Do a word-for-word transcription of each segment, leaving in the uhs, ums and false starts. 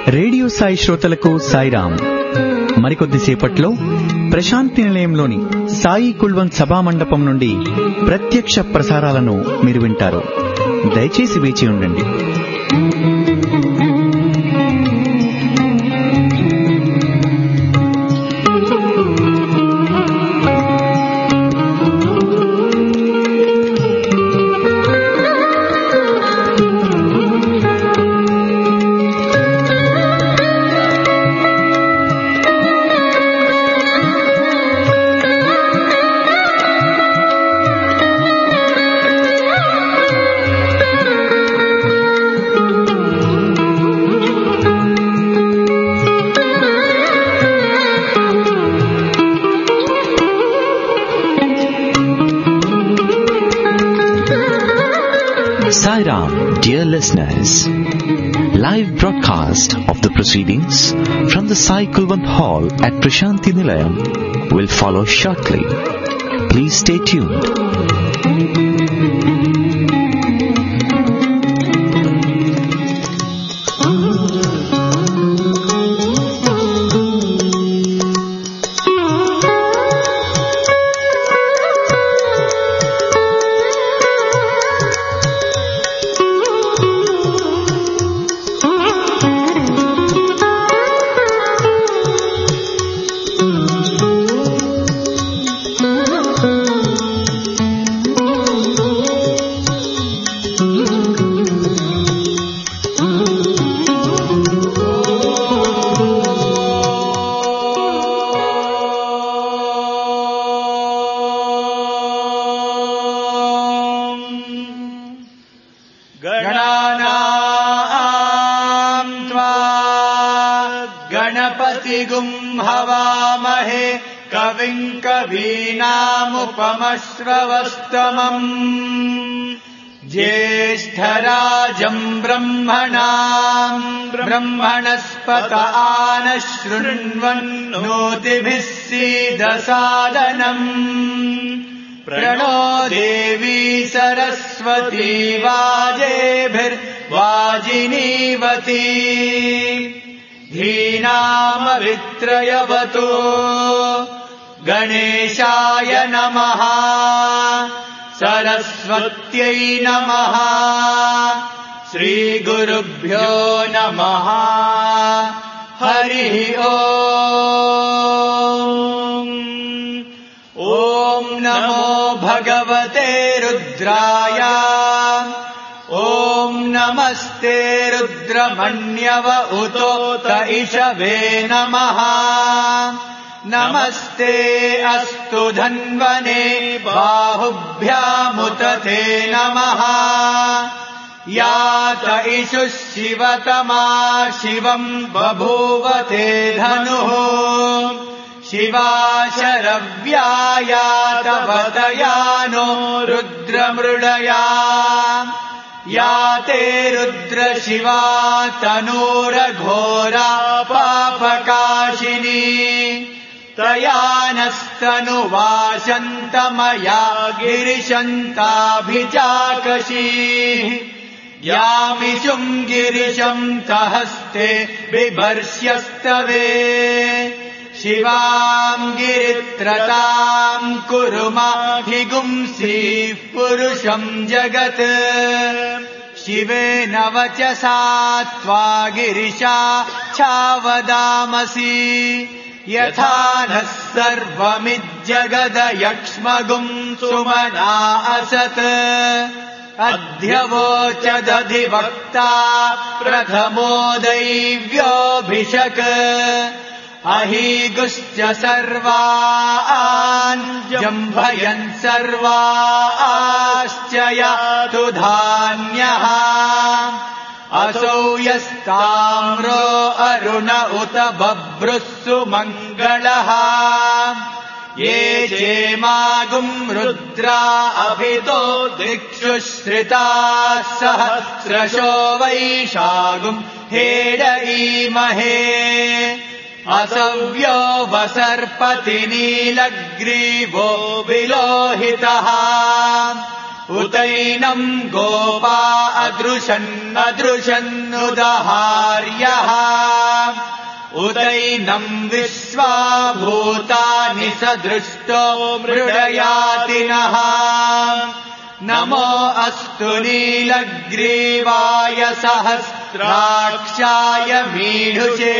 Radio Sai శ్రోతలకు సాయిరాం. మరికొద్దిసేపట్లో ప్రశాంతి నిలయంలోని సాయి కుల్వంత్ సభా మండపం నుండి ప్రత్యక్ష ప్రసారాలను మీరు వింటారు. దయచేసి వేచి ఉండండి. Sairam, dear listeners, live broadcast of the proceedings from the Sai Kulwant Hall at Prashanti Nilayam will follow shortly. Please stay tuned. श्रवस्तमम् ज्येष्ठराजम् ब्रह्मणाम् ब्रह्मणस्पत आनः शृण्वन्नोतिभिः सीदसादनम् प्रणो देवी सरस्वती वाजेभिर्वाजिनीवती धीनामवित्रयवतो गणेशाय नमः सरस्वत्यै नमः श्रीगुरुभ्यो नमः हरिः ओम् ॐ नमो भगवते रुद्राय ॐ नमस्ते रुद्रमण्यव उतोत इषवे नमः नमस्ते अस्तु धन्वने बाहुभ्यामुतते नमः यात इषुः शिवतमा शिवम् बभूवते धनुः शिवा शरव्यायातवतयानो रुद्रमृडया याते रुद्रशिवा तनूरघोरा पापकाशिनी तया नस्तनुवाशन्तमया गिरिशन्ताभिचाकशीः यामिषुम् गिरिशम् तहस्ते बिभर्ष्यस्तवे शिवाम् गिरित्रताम् कुरु माभिगुंसीः पुरुषम् जगत् शिवेन वचसा त्वा गिरिशा छावदामसि यथा नः सर्वमिज्जगदयक्ष्मगुम् सुमना असत् अध्यवोचदधिवक्ता प्रथमो दैव्योऽभिषक् अहीगुश्च सर्वान् जम्भयन् सर्वाश्च यातु धान्यः असौ यस्ताम्रो अरुण उत बभ्रुः सुमङ्गलः ये चेमागुम् रुद्रा अभितो दिक्षु श्रिताः सहस्रशो वैशागुम् हेडईमहे असव्यो वसर्पति नीलग्रीवो विलोहितः उतैनम् गोपा अदृशन्नदृशन्नुदहार्यः उदैनम् विश्वा भूतानि सदृष्टो मृडयाति नः नमो अस्तु नीलग्रीवाय सहस्राक्षाय मीढुषे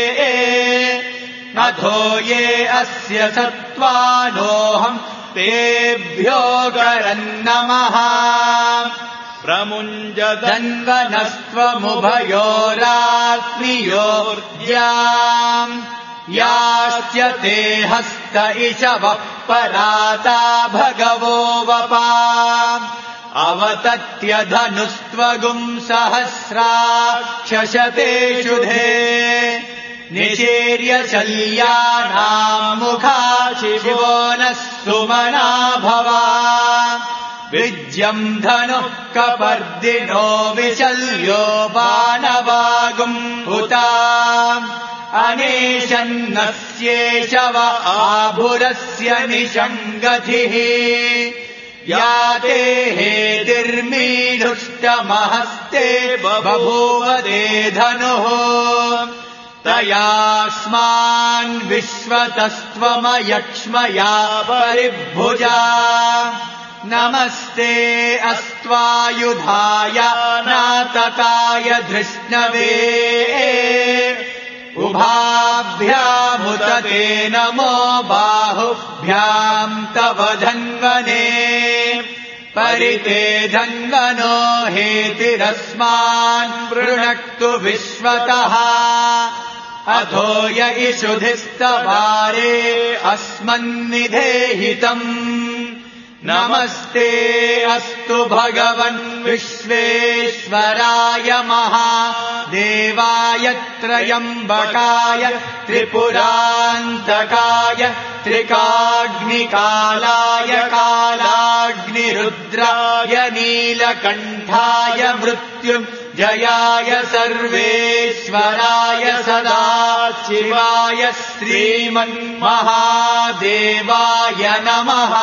अथो ये अस्य सत्त्वानोऽहम् तेभ्यो करन्नमः प्रमुञ्जदन्वनस्त्वमुभयोरात्मियोर्ज्याम् यास्य ते हस्त इषवः पराता भगवो वपा अवतत्य धनुस्त्वगुम् सहस्राक्षशतेषु धे निशीर्य शल्यानाम् मुखा शिवो नः सुमना भवा विज्यम् धनुः कपर्दिनो विशल्यो बाणवागुम् हुता अनेशन्नस्येषव आभुरस्य निषङ्गतिः याते हेतिर्मीढुष्टमहस्ते बभूव ते धनुः तयास्मान् विश्वतस्त्वमयक्ष्मया परिभुजा नमस्ते अस्त्वायुधाय नातताय धृष्णवे उभाभ्यामुत ते नमो बाहुभ्याम् तव धन्वने परिते धन्वनो हेतिरस्मान् वृणक्तु विश्वतः अथो य इषुधिस्तवारे अस्मन्निधेहितम् नमस्ते अस्तु भगवन् विश्वेश्वराय महादेवाय त्रयम्बकाय त्रिपुरान्तकाय त्रिकाग्निकालाय कालाग्निरुद्राय नीलकण्ठाय मृत्युञ्जयाय सर्वेश्वराय सदाशिवाय श्रीमन्महादेवाय नमः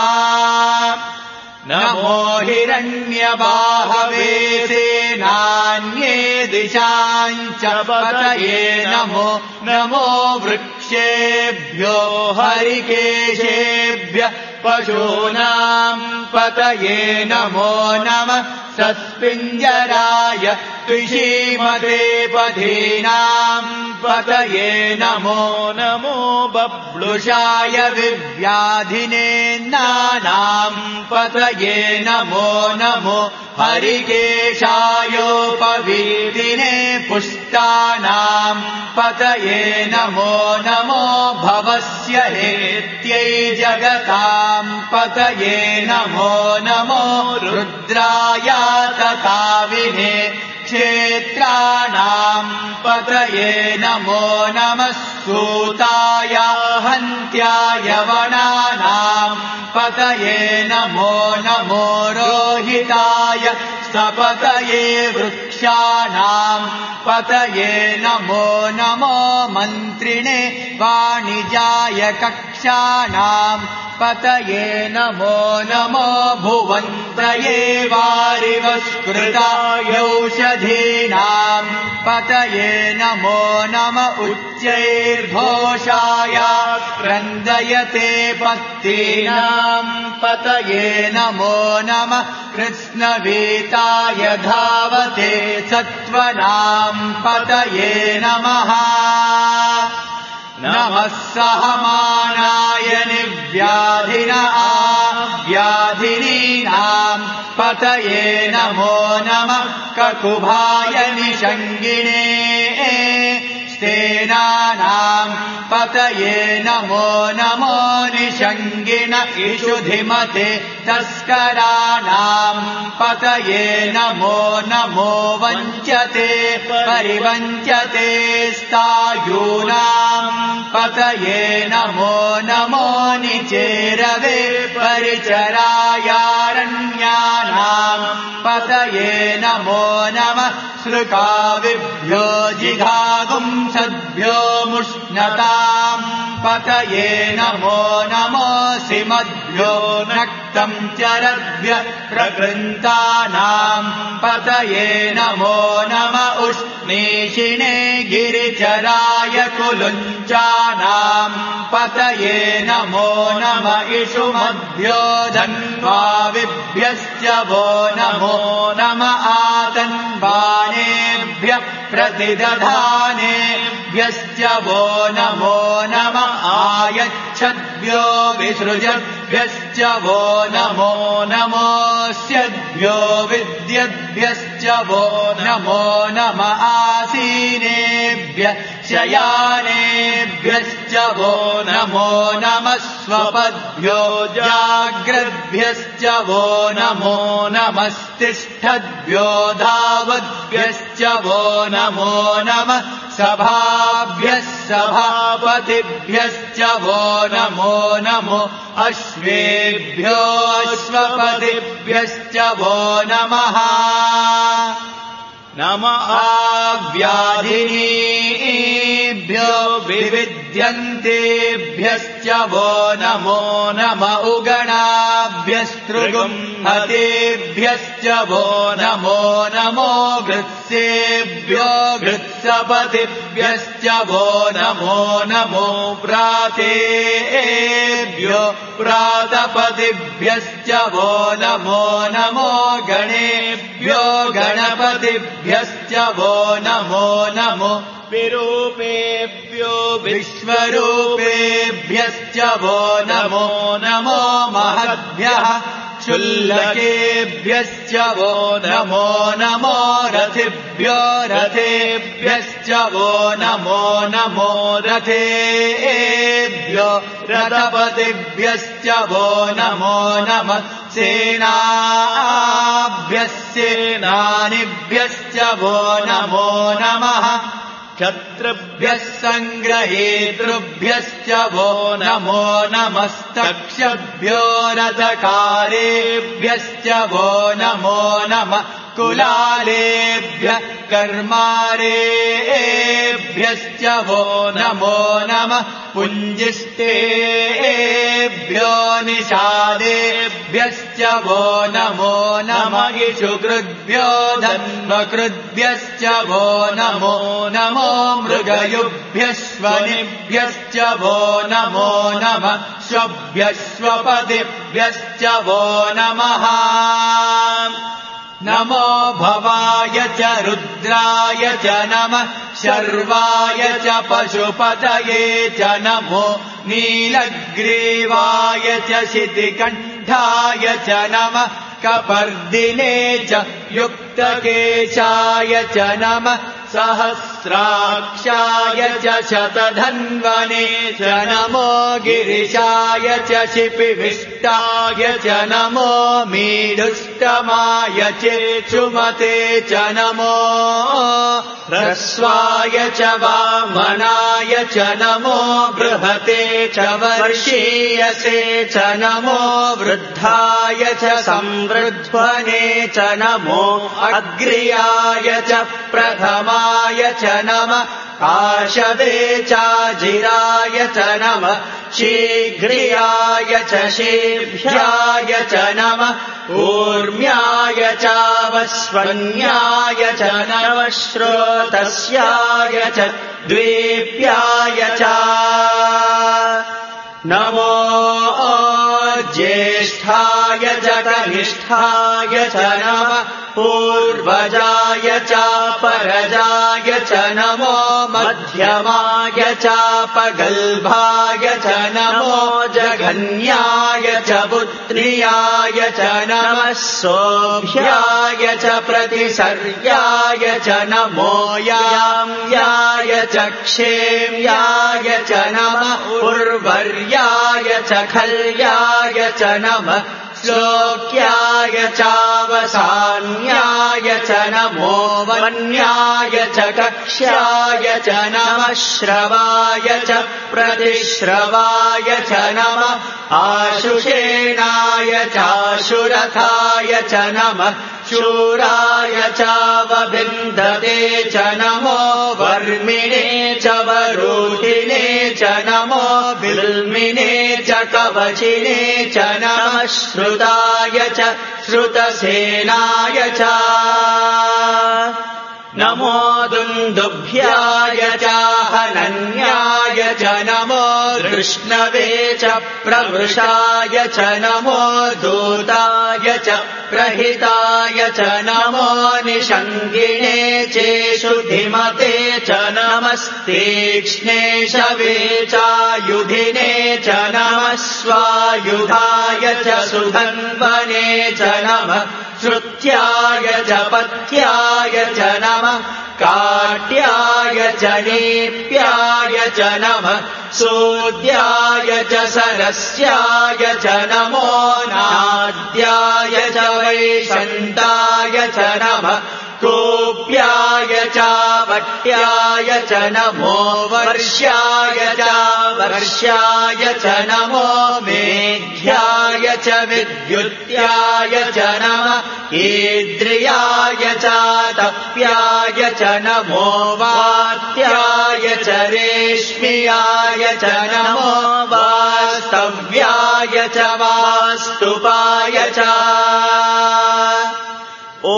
नमो हिरण्यबाहवे सेनान्ये दिशाञ्च पतये नमो नमो वृक्षेभ्यो हरिकेशेभ्यः पशूनाम् पतये नमो नमः सत्पिञ्जराय त्विषीमते पथीनाम् पतये नमो नमो बब्लुषाय विव्याधिने नानाम् पतये नमो नमो हरिकेशायोपवीतिने पुष्टानाम् पतये नमो नमो भवस्य हेत्यै जगताम् पतये नमो नमो रुद्राय तथा विने क्षेत्राणाम् पतये नमो नमः सूताय हन्त्याय वनानाम् पतये नमो नमो रोहिताय सपतये वृक्षाणाम् पतये नमो नमो मन्त्रिणे वाणिजाय कक्षाणाम् पतये नमो नमो भुवन्तये वारिवस्कृताय औषधीनाम् पतये नमो नम उच्चैर्घोषाय क्रन्दयते पत्तीनाम् पतये नमो नमः कृत्स्नवीताय धावते सत्त्वनाम् पतये नमः नमः सहमानाय निव्याधिन आव्याधिनीनाम् पतये नमो नमः ककुभाय निषङ्गिणे स्तेनानाम् पतये नमो नमो निषङ्गिण इषुधिमते तस्कराणाम् पतये नमो नमो वञ्चते परिवञ्चते स्तायूनाम् पतये नमो नमो निचेरवे परिचरायारण्यानाम् पतये नमो नमः सृकाविभ्यो जिघागुम् सद्भ्यो मुष्णताम् पतये नमो नमो सिमद्भ्यो नक्त प्रकृन्तं चरद्भ्य प्रकृन्तानां पतये नमो नम उष्णीषिणे गिरिचराय कुलुञ्चानां पतये नमो नम इषुमभ्यो धन्वाविभ्यश्च वो नमो नम आतन्वानेभ्यः प्रतिदधानेभ्यश्च वो नमो नम आयच्छद्भ्यो विसृजद्भ्यश्च वो नमो नमोऽस्यद्भ्यो विद्यद्भ्यश्च वो नमो नम आसीनेभ्यः शयानेभ्यश्च वो नमो नमः स्वपद्भ्यो जाग्रद्भ्यश्च वो नमो नमस्तिष्ठद्भ्यो धावद्भ्यश्च वो नमो नमः सभाभ्यः सभापतिभ्यश्च वो नमो नमो अश्वेभ्यो अश्वपतिभ्यश्च वो नमः नम आव्याधिनीभ्यो विविध्यन्तेभ्यश्च वो नमो नम उगणाभ्यस्तृगुम्हतेभ्यश्च वो नमो नमो गृत्सेभ्यो गृत्सपतिभ्यश्च वो नमो नमो प्रातेभ्यो प्रातपतिभ्यश्च वो नमो नमो गणेभ्यो गणपतिभ्यश्च वो नमो नमो विरूपेभ्यो विश्वरूपेभ्यश्च वो नमो नमो महद्भ्यः क्षुल्लकेभ्यश्च वो नमो नमो रथिभ्यो रथेभ्यश्च वो नमो नमो रथेभ्यो रथपतिभ्यश्च वो नमो नमः सेनाभ्यः सेनानिभ्यश्च वो नमो नमः क्षत्रुभ्यः सङ्ग्रहेतृभ्यश्च वो नमो नमस्तक्षभ्यो रथकारेभ्यश्च वो नमो नमः कुलालेभ्यः कर्मारेभ्यश्च वो नमो नमः पुञ्जिष्टेभ्यो निषादेभ्यश्च वो नमो नमः इषुकृद्भ्यो धन्वकृद्भ्यश्च वो नमो नमो मृगयुभ्यश्वनिभ्यश्च वो नमो नमः श्वभ्यश्वपतिभ्यश्च वो नमः नमो भवाय च रुद्राय च नमः शर्वाय च पशुपतये च नमो नीलग्रीवाय च शितिकण्ठाय च नमः कपर्दिने च युक्तकेशाय च नमः सहस्राक्षाय च शतधन्वने च नमो गिरिशाय च शिपिविष्टाय च नमो मीढुष्टमाय चेचुमते च नमो ह्रस्वाय च वामनाय च नमो बृहते च वर्षीयसे च नमो वृद्धाय च संवृध्वने च नमो अग्र्याय च प्रथमाय च नमः आशवे चाजिराय च नमः शीघ्रियाय च शेभ्याय च नमः ऊर्म्याय चावस्वन्याय च नमः श्रोतस्याय च द्वीप्याय च नमो ज्येष्ठाय च कनिष्ठाय च नमः पूर्वजाय चापरजाय च नमो मध्यमाय चापगल्भाय च नमो जघन्याय च पुत्र्याय च नमः सोभ्याय च प्रतिसर्याय च नमो याम्याय च क्षेम्याय च नमः उर्वर्याय च खल्याय च नमः श्लोक्याय चावसान्याय च नमो वन्याय च कक्ष्याय च नमः श्रवाय च प्रतिश्रवाय च नमः आशुषेणाय चाशुरथाय च नमः शूराय चावबिन्दते च नमो वर्मिणे च वरूहिणे च नमो बिल्मिने च कवचिने च नमः श्रुताय च श्रुतसेनाय च नमो दुन्दुभ्याय च हनन्याय च नमो कृष्णवे च प्रवृषाय च नमो दूताय च प्रहिताय च नमो निषङ्गिणे चेषु धिमते च नमस्तीक्ष्णे शवे चायुधिने च नमः स्वायुधाय च सुधन्वने च नमः श्रुत्याय च पथ्याय च नमः काट्याय च नीप्याय च नमः सूद्याय च सरस्याय च नमो नाद्याय च वैशन्ताय च नमः कोप्याय च वट्याय च नमो वर्ष्याय च वर्ष्याय च नमो मेघ्याय च विद्युत्याय च नमः ईद्रियाय च तप्याय च नमो वात्याय च रेश्म्याय च नमो वास्तव्याय च वास्तुपाय च ॐ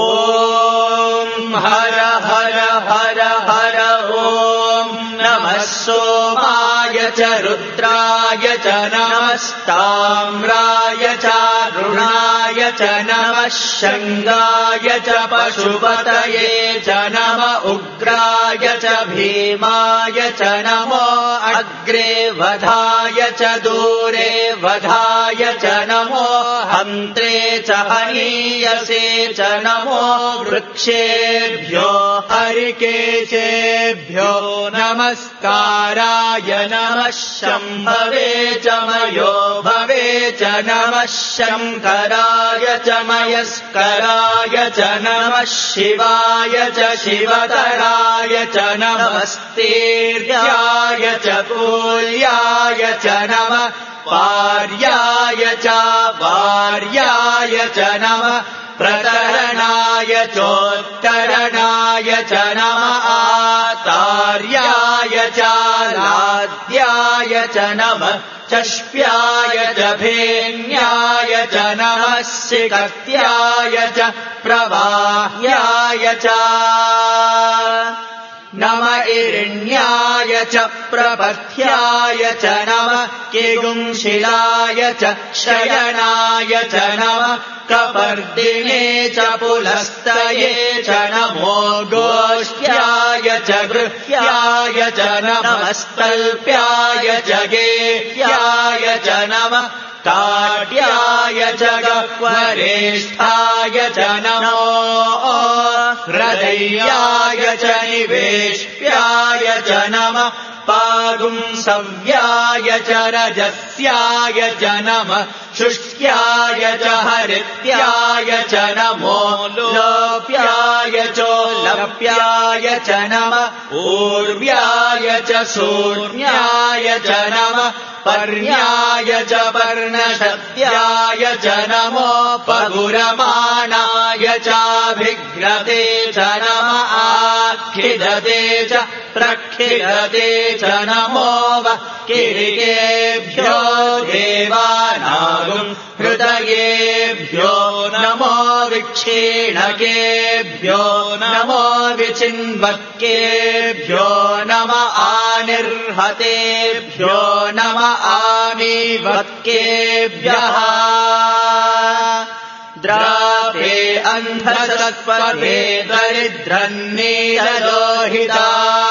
हर हर हर हर ॐ नमः सोमाय च रुद्राय च नमस्ताम्राय च रुणाय च नमः शङ्गाय च पशुपतये च नम उग्राय च भीमाय च नमो अग्रे वधाय च दूरे वधाय च नमो हन्त्रे च हनीयसे च नमो वृक्षेभ्यो हरिकेशेभ्यो नमस्काराय नमः शम्भवे च मयो भवे च नमः शङ्कराय च मयस्कराय च नमः शिवाय च शिवतराय च नमस्तीर्याय च कूल्याय च नमः पार्याय च वार्याय च नमः प्रतरणाय चोत्तरणाय च नमः आतार्याय च लाद्याय च नमः चष्प्याय च भेन्याय च नमः सिकत्याय च प्रवाह्याय च नम इरिण्याय च प्रपथ्याय च नमः किगुंशिलाय च शयनाय च नमः कपर्दिने च पुलस्तये च नमो गोष्ठ्याय च गृह्याय च नमस्तल्प्याय च गेह्याय च नमः काट्याय च गह्वरेष्ठाय च नमो हृदयाय च निवेश्याय च नमः पागुंसव्याय च रजस्याय च नमः शुष्क्याय च हरित्याय च नमो लोप्याय चोलप्याय च नमः ऊर्व्याय च शून्याय च नमः पर्याय च पर्णशत्याय च नमो पगुरमाणाय चाभिघ्रते च नमः आखिदते च प्रखिदते च नमो वः किरीटेभ्यो देवानागुं हृदयेभ्यो नमो विक्षीणकेभ्यो नमो विचिन्वक्केभ्यो नम आनिर्हतेभ्यो नम आमीवक्केभ्यः द्रापे अन्धसत्पथे दरिद्रन्नीललोहिता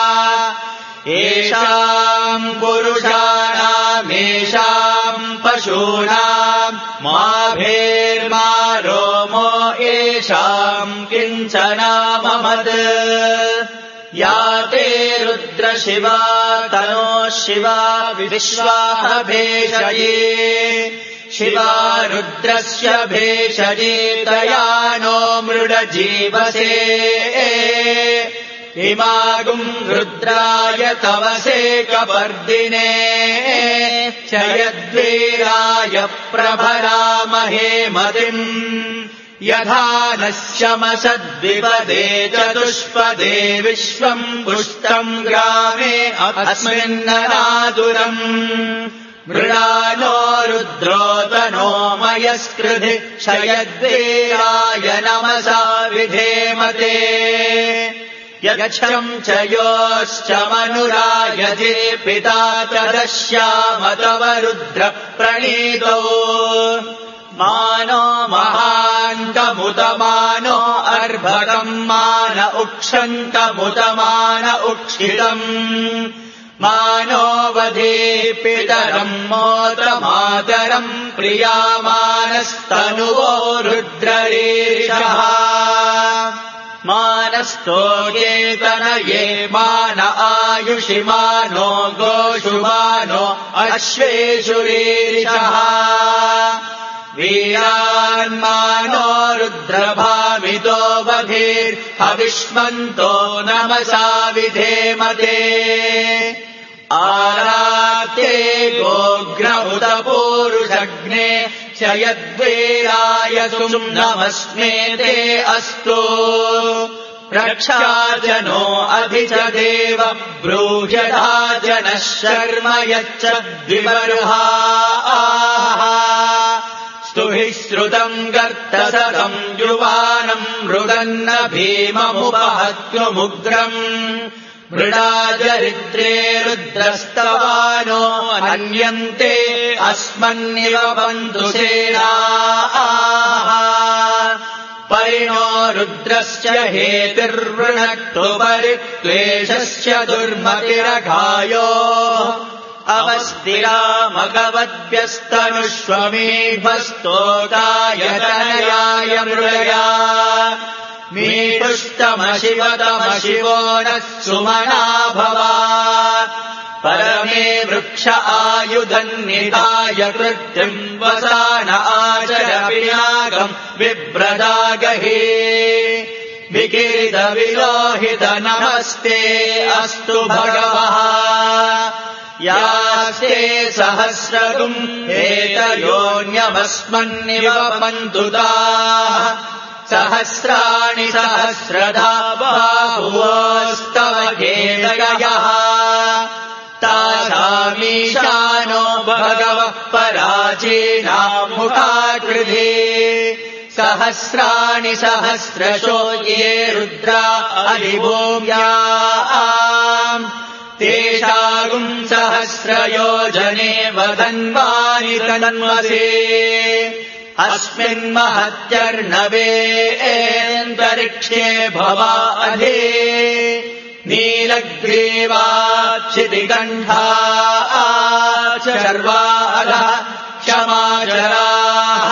येषाम् पुरुषाणामेषाम् पशूनाम् माभेर्मा रोमो येषाम् किञ्चनाममत् या ते रुद्रशिवा तनोः शिवा विश्वाः भेषजे शिवा रुद्रस्य भेषजे तया नो मृडजीवसे इमागुम् रुद्राय तवसे कपर्दिने चयद्वीराय प्रभरामहे मतिम् यथा नश्यमसद्विपदे चतुष्पदे विश्वम् पुष्टम् ग्रामे अस्मिन्ननादुरम् मृडानो रुद्रोतनो मयस्कृधि शयद्वीराय नमसा विधेमते यच्छम् च योश्च मनुरायजे पिता तदश्याम तव रुद्र प्रणीतौ मानो महान्तमुतमानो अर्भकम् मान उक्षन्तमुतमान उक्षितम् मानो वधे पितरम् मोतमातरम् प्रियामानस्तनुवो रुद्ररीरिषः मानस्तोयेतनये मान आयुषि मानो गोषु मानो अश्वेषु रीरिषः वीरान्मानो रुद्रभामितो वधीर्हविष्मन्तो नमसा विधेमते आराते गोग्रहुत पूरुषग्ने शयद्वीराय नमस्मे ते अस्तु रक्षाजनो अधि च देव ब्रूह्यधा जनः शर्म यच्च द्विबर्हाः स्तुहि श्रुतम् गर्तसतम् युवानम् मृगन्न भीममुपहत्युमुग्रम् मृडाजरित्रे रुद्रस्तवानो अन्यन्ते अस्मन्निव बन्धुसेनाः परिणो रुद्रस्य हेतिर्वृणक्तु परित्वेषस्य दुर्मतिरघायो अवस्तिरामगवद्भ्यस्तनुष्वमेभस्तोताय तनयाय मृळया मीपुष्टमशिवतमशिवो नः सुमना भवा परमे वृक्ष आयुधन्निधाय कृत्यम् वसान आचर पिनाकम् विव्रदागहे विकिरितविलोहित नमस्ते अस्तु भगवः यास्ते सहस्रगुम् एतयोऽन्यमस्मन्निव पन्तुताः सहस्राणि सहस्रधा बाहुवोस्तव खेदयः तासामीशानो भगवः पराचीनामुखाकृधे सहस्राणि सहस्रशो ये रुद्रा अधिभूम्याम् तेषागुम् सहस्रयोजने वदन्वानि तन्वसे अस्मिन्महत्यर्णवेऽन्तरिक्षे भवा अधि नीलग्रीवाच्छितिकण्ठाः शर्वाः क्षमाचराः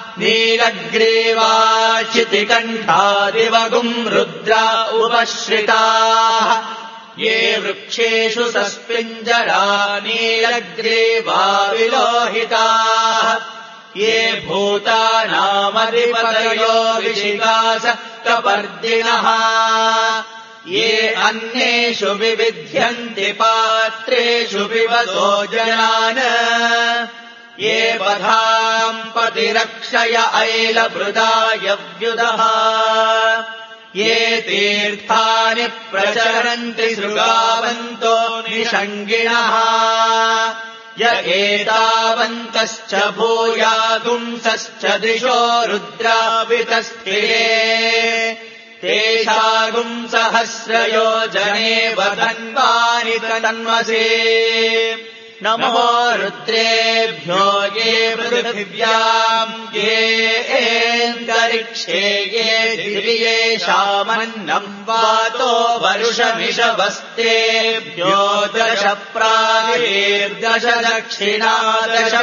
नीलग्रीवाच्छितिकण्ठादिवगुम् रुद्रा उपश्रिताः ये वृक्षेषु सस्पिञ्जरा नीलग्रीवा विलोहिताः ये भूतानामधिपतयो ऋषिकास कपर्दिनः ये अन्येषु विविध्यन्ति पात्रेषु पिबतो जनान् ये पधाम् पतिरक्षय ऐलभृताय व्युदः ये तीर्थानि प्रचरन्ति शृगावन्तो निषङ्गिणः य एतावन्तश्च भूयागुंसश्च दिशो रुद्रावितस्थिरे तेषागुम् सहस्रयोजने वदन्वानि तन्वसे नमो रुद्रेभ्यो ये पृथिव्याम् ये एन्तरिक्षे ये दिव्येषामन्नम् वातो वरुषमिषवस्तेभ्यो दश प्रागेर्दश दक्षिणा दश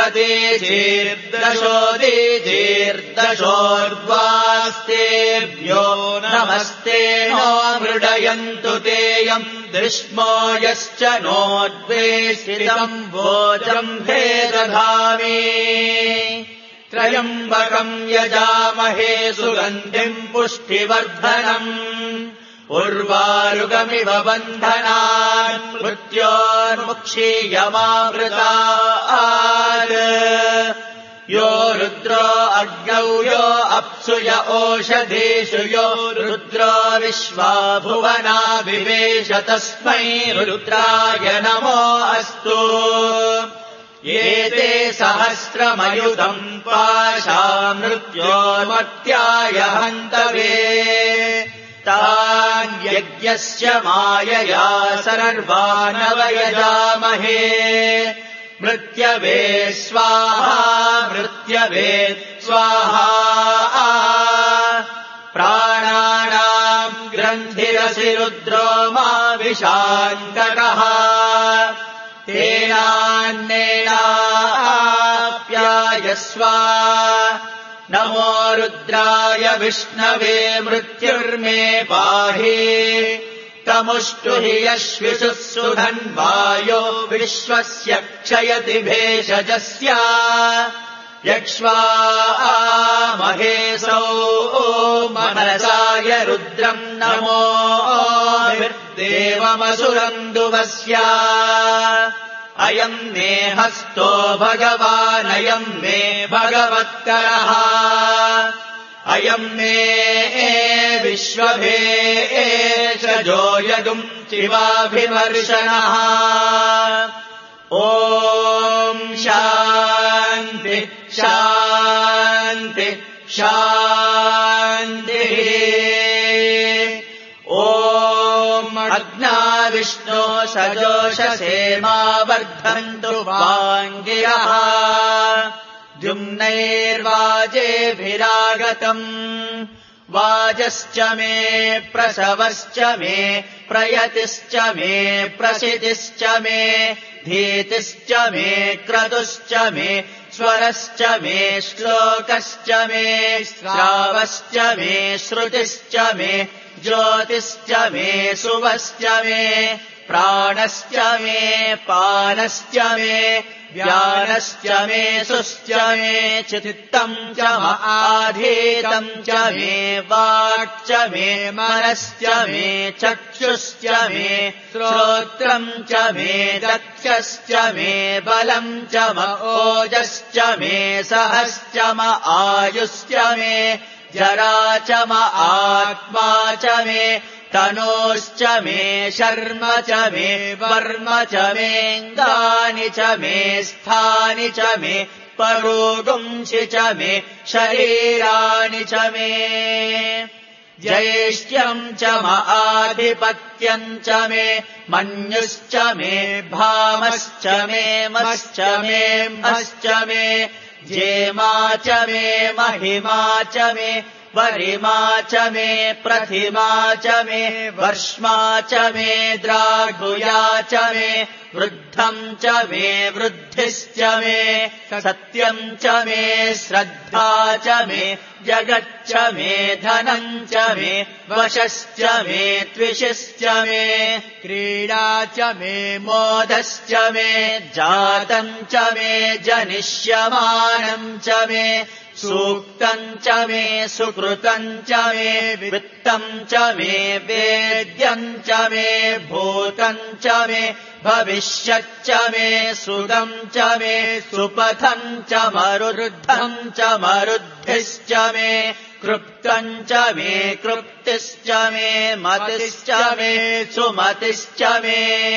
प्रदेशेर्दशोदीजेर्दशोर्ध्वास्तेभ्यो नमस्ते नो मृडयन्तु तेयम् दृष्मो यश्च नोद्वेष्टितम् वोचम् भेदधामि त्रयम्बकम् यजामहे सुगन्धिम् पुष्टिवर्धनम् उर्वारुकमिव बन्धनान् मृत्योर्मुक्षीयमामृतात् यो रुद्रो अग्नौ यो अप्सु य ओषधीषु यो रुद्रो विश्वा भुवना विवेश तस्मै रुद्राय नमो अस्तु एते सहस्रमयुतम् पाशामृत्योर्मर्त्याय हन्तवे तान् यज्ञस्य मायया सर्वानवयजामहे मृत्यवे स्वाहा मृत्यवे स्वाहा प्राणानाम् ग्रन्थिरसि रुद्रो मा विशान्तकः तेनान्नेनाप्यायस्व नमो रुद्राय विष्णवे मृत्युर्मे पाहि तमुष्टुहि यश्विषुः सुधन्वायो विश्वस्य क्षयति भेषजस्य यक्ष्वा महेशो मनसाय रुद्रम् नमो देवमसुरन्दुवस्य अयम् मे हस्तो भगवानयम् मे भगवत्करः अयम् मे विश्वभेषजो यदुम् शिवाभिमर्शनः ॐ शान्ति शान्ति शान्तिः ॐ अग्ना विष्णो सजोषसे मा वर्धन्तु वाङ्गिरः द्युम्नैर्वाजेभिरागतम् वाजश्च मे प्रसवश्च मे प्रयतिश्च मे प्रसितिश्च मे धीतिश्च मे क्रतुश्च मे स्वरश्च मे श्लोकश्च मे श्रावश्च मे श्रुतिश्च मे ज्योतिश्च मे सुवश्च मे प्राणश्च मे पानश्च मे व्यानश्च मे सुश्च मे चित्तम् च आधीतम् च मे वाक् च मे मनश्च मे चक्षुश्च मे श्रोत्रम् च मे दक्षश्च मे बलम् च म ओजश्च मे सहश्च म आयुश्च मे जरा च म आत्मा च मे तनोश्च मे शर्म च मे वर्म च मेऽङ्गानि च मे स्थानि च मे परोगुंसि च मे शरीराणि च मे ज्येष्ठ्यम् च म आधिपत्यम् च मे मन्युश्च मे भामश्च मे मश्च मे मश्च मे जेमा च मे महिमा च मे वरिमा च मे प्रथिमा च मे वर्ष्मा च मे द्रागुया च मे वृद्धम् च मे वृद्धिश्च मे सत्यम् च मे श्रद्धा च मे जगच्च मे धनम् च मे वशश्च मे त्विषश्च मे क्रीडा च मे मोदश्च मे जातम् च मे जनिष्यमानम् च मे सूक्तम् च मे सुकृतम् च मे वित्तम् च मे वेद्यम् च मे भूतम् च मे भविष्यच्च मे सुगम् च मे सुपथम् च मरुद्धम् च मरुद्धिश्च मे कृप्तम् च मे कृप्तिश्च मे मतिश्च मे सुमतिश्च मे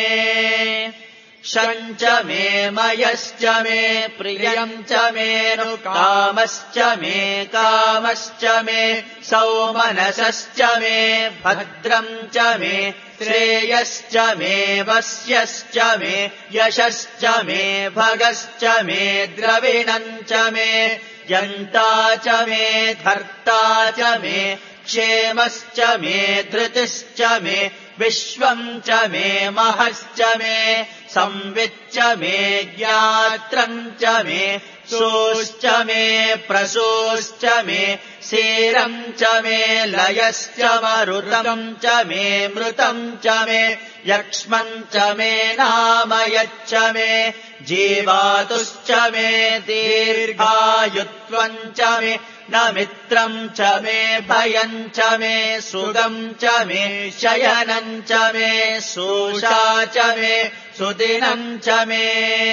शञ्च मे मयश्च मे प्रियम् च मेऽनुकामश्च मे कामश्च मे सौमनसश्च मे भद्रम् च मे श्रेयश्च मे वस्यश्च मे यशश्च मे भगश्च मे द्रविणम् च मे यन्ता च मे धर्ता च मे क्षेमश्च मे धृतिश्च मे विश्वम् च मे महश्च मे संविच्च मे ज्ञात्रम् च मे सोश्च मे प्रसोश्च मे सीरम् च मे लयश्च मरुतम् च मे मृतम् च मे यक्ष्मम् च मे नामयच्च मे जीवातुश्च मे दीर्घायुत्वम् च मे न मित्रम् च मे भयम् च मे सुगम् च मे शयनम् च मे शोषा च मे सुदिनम् च मे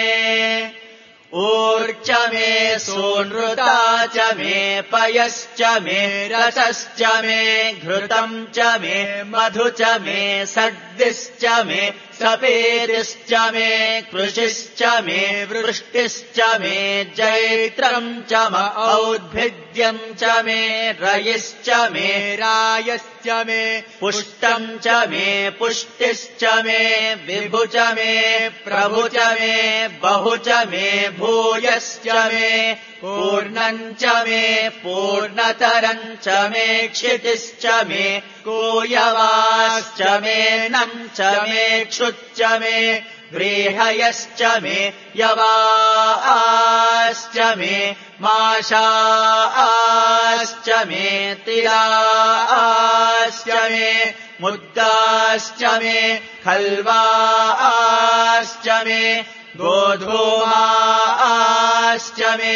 ऊर्च मे सोनृता च मे पयश्च मे रसश्च मे घृतम् च मे मधु च मे सद्दिश्च मे सपेतिश्च मे कृषिश्च मे वृष्टिश्च मे जैत्रम् च म औद्भिद्यम् च मे रयिश्च मे रायश्च मे पुष्टम् च मे पुष्टिश्च मे विभु च मे प्रभु च मे बहु च मे भूयश्च मे पूर्णम् च मे पूर्णतरम् च मे क्षितिश्च मे कोयवाश्च मे नम् च मे क्षुच्च मे व्रीहयश्च मे यवाश्च मे माशाश्च मे तिलाश्च मे मुद्गाश्च मे खल्वाश्च मे गोधूमाश्च मे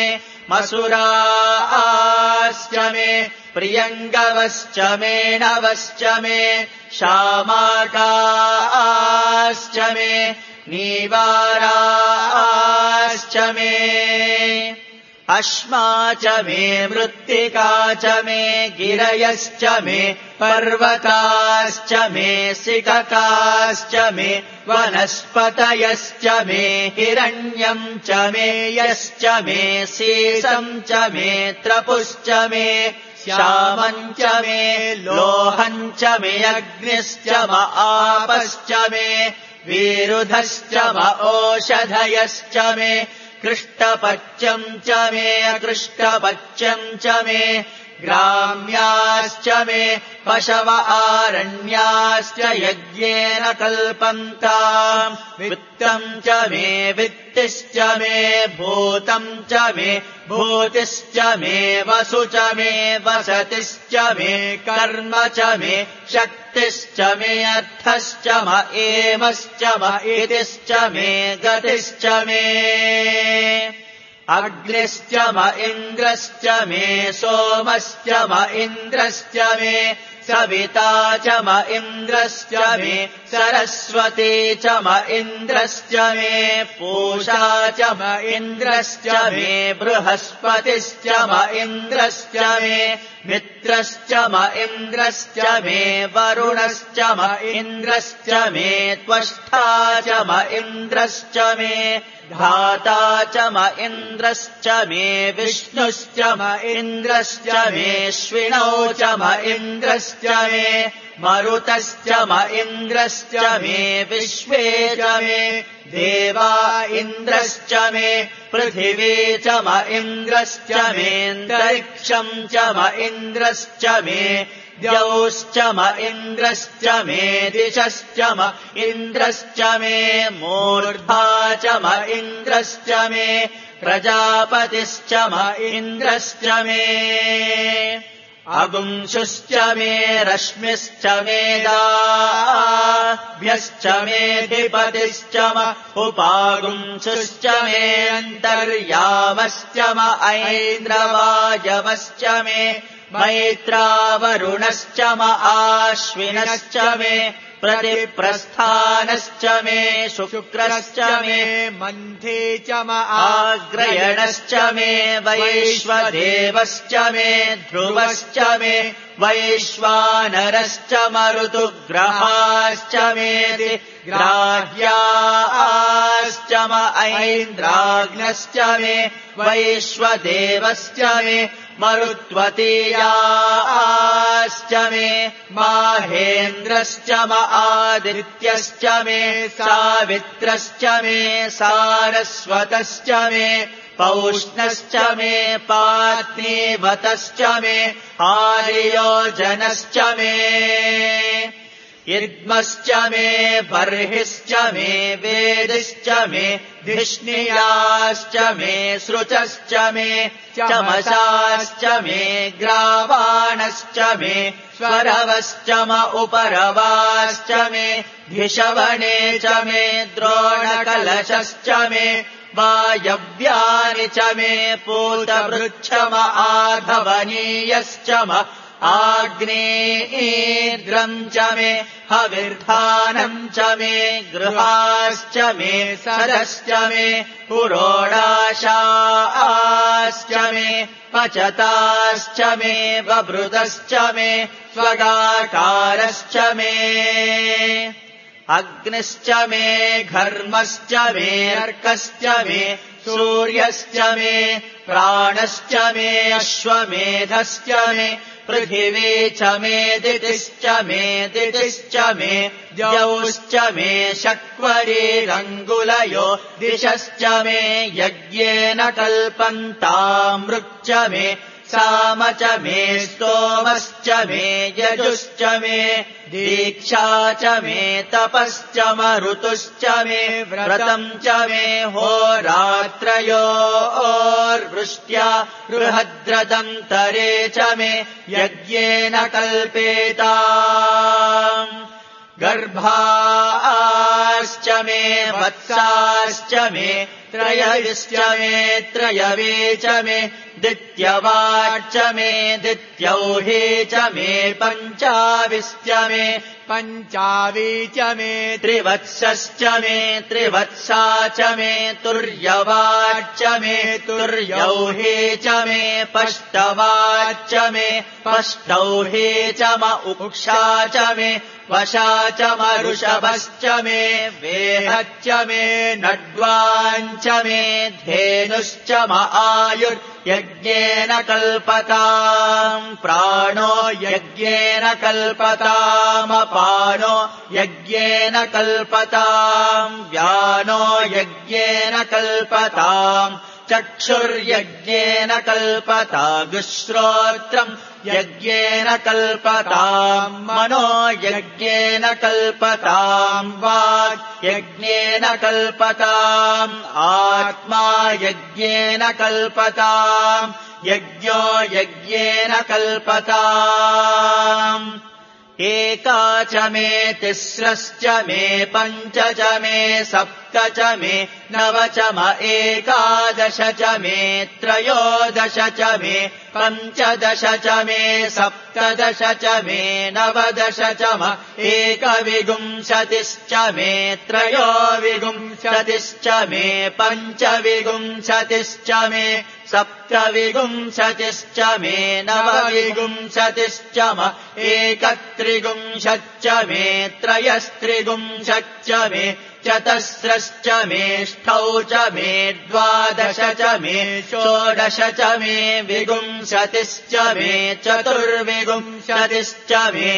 मसुराश्च मे प्रियङ्गवश्च मे नवश्च मे शामाकाश्च मे नीवाराश्च मे अश्मा च मे मृत्तिका च मे गिरयश्च मे पर्वताश्च मे सिकताश्च मे वनस्पतयश्च मे हिरण्यम् च मे यश्च मे सीसम् च मे त्रपुश्च मे श्यामम् च मे लोहम् च मे अग्निश्च म आपश्च मे विरुधश्च म ओषधयश्च मे कृष्टपच्यम् च मे अकृष्टपच्यम् च मे ग्राम्याश्च मे पशव आरण्याश्च यज्ञेन कल्पन्ताम् वित्तम् च मे वित्तिश्च मे भूतम् च मे भूतिश्च मे वसु च मे वसतिश्च मे कर्म च मे शक्तिश्च मे अर्थश्च म एमश्च म इतिश्च मे गतिश्च मे अग्निश्च म इन्द्रश्च मे सोमश्च म इन्द्रश्च मे सविता च म इन्द्रश्च मे सरस्वती च म इन्द्रश्च मे पूषा च म इन्द्रश्च मे बृहस्पतिश्च म इन्द्रश्च मे मित्रश्च म इन्द्रश्च मे वरुणश्च म इन्द्रश्च मे त्वष्टा च म इन्द्रश्च मे धाता च म इन्द्रश्च मे विष्णुश्च म इन्द्रश्च मे श्विनौ च म इन्द्रश्च मे मरुतश्च म इन्द्रश्च मे विश्वे च मे देवा इन्द्रश्च मे पृथिवी च म इन्द्रश्च मेऽन्तरिक्षम् च म इन्द्रश्च मे द्यौश्च म इन्द्रश्च मे दिशश्च म इन्द्रश्च मे मूर्धा च म इन्द्रश्च मे प्रजापतिश्च म इन्द्रश्च मे अगुंशुश्च मे रश्मिश्च मेदाभ्यश्च मेऽधिपतिश्च म उपागुंशुश्च मे अन्तर्यामश्च म ऐन्द्रवायवश्च मे मैत्रावरुणश्च म आश्विनश्च मे प्रतिप्रस्थानश्च मे शुक्रश्च मे मन्थे च म आग्रयणश्च मे वैश्वदेवश्च मे ध्रुवश्च मे वैश्वानरश्च म ऋतुग्रहाश्च मेति ग्राह्याश्च म ऐन्द्राग्नश्च मे वैश्वदेवश्च मे मरुत्वतीयाश्च मे माहेन्द्रश्च म आदित्यश्च मे सावित्रश्च मे सारस्वतश्च मे पौष्णश्च मे पात्नीवतश्च मे आर्योजनश्च मे इद्मश्च मे बर्हिश्च मे वेदिश्च मे धिष्णियाश्च मे सृचश्च मे चमसाश्च मे ग्रावाणश्च मे स्वरवश्च म उपरवाश्च मे धिषवणे च मे द्रोणकलशश्च मे वायव्यानि च मे पूतभृच्छ म आधवनीयश्च म आग्नेयीर्द्रम् च मे हविर्धानम् च मे गृहाश्च मे सदश्च मे पुरोडाशाश्च मे पचताश्च मे बभृतश्च मे स्वगाकारश्च मे अग्निश्च मे घर्मश्च मे अर्कश्च मे सूर्यश्च मे प्राणश्च मे अश्वमेधश्च मे पृथिवी च मे दितिश्च मे दितिश्च मे द्यौश्च मे शक्वरीरङ्गुलयो दिशश्च मे यज्ञेन कल्पन्तामृक्च मे साम च मे स्तोमश्च मे यजुश्च मे दीक्षा च मे तपश्च मरुतुश्च मे व्रतम् च मे होरात्रयोर्वृष्ट्या बृहद्रथम् तरे च मे यज्ञेन कल्पेताम् गर्भाश्च मे वत्साश्च मे त्रयविश्च मे त्रयवे च मे दित्यवाच्च मे दित्यौहे च मे पञ्चाविश्च मे पञ्चावी च मे त्रिवत्सश्च मे त्रिवत्सा च मे तुर्यवाच्च मे तुर्यौहे च मे पष्टवाच्च मे पष्टौहे च म उक्षा च मे वशा च मरुषभश्च मे वेहच्च मे नड्वाञ्च मे धेनुश्च म आयुर्यज्ञेन कल्पताम् प्राणो यज्ञेन कल्पतामपानो यज्ञेन कल्पताम् व्यानो यज्ञेन कल्पताम् चक्षुर्यज्ञेन कल्पताम् श्रोत्रम् यज्ञेन कल्पताम् मनो यज्ञेन कल्पताम् वाक् यज्ञेन कल्पताम् आत्मा यज्ञेन कल्पताम् यज्ञो यज्ञेन कल्पताम् एका च मे तिस्रश्च मे पञ्च च मे सप्त च मे नव च म एकादश च मे त्रयोदश च मे पञ्चदश च मे सप्तदश च मे नवदश च म एकविंशतिश्च मे त्रयोविंशतिश्च मे पञ्चविंशतिश्च मे सप्तविंशतिश्च मे नवविंशतिश्च म एकत्रिंशच्च मे त्रयस्त्रिंशच्च मे चतस्रश्च मेष्ठौ च मे द्वादश च मे षोडश च मे विंशतिश्च मे चतुर्विंशतिश्च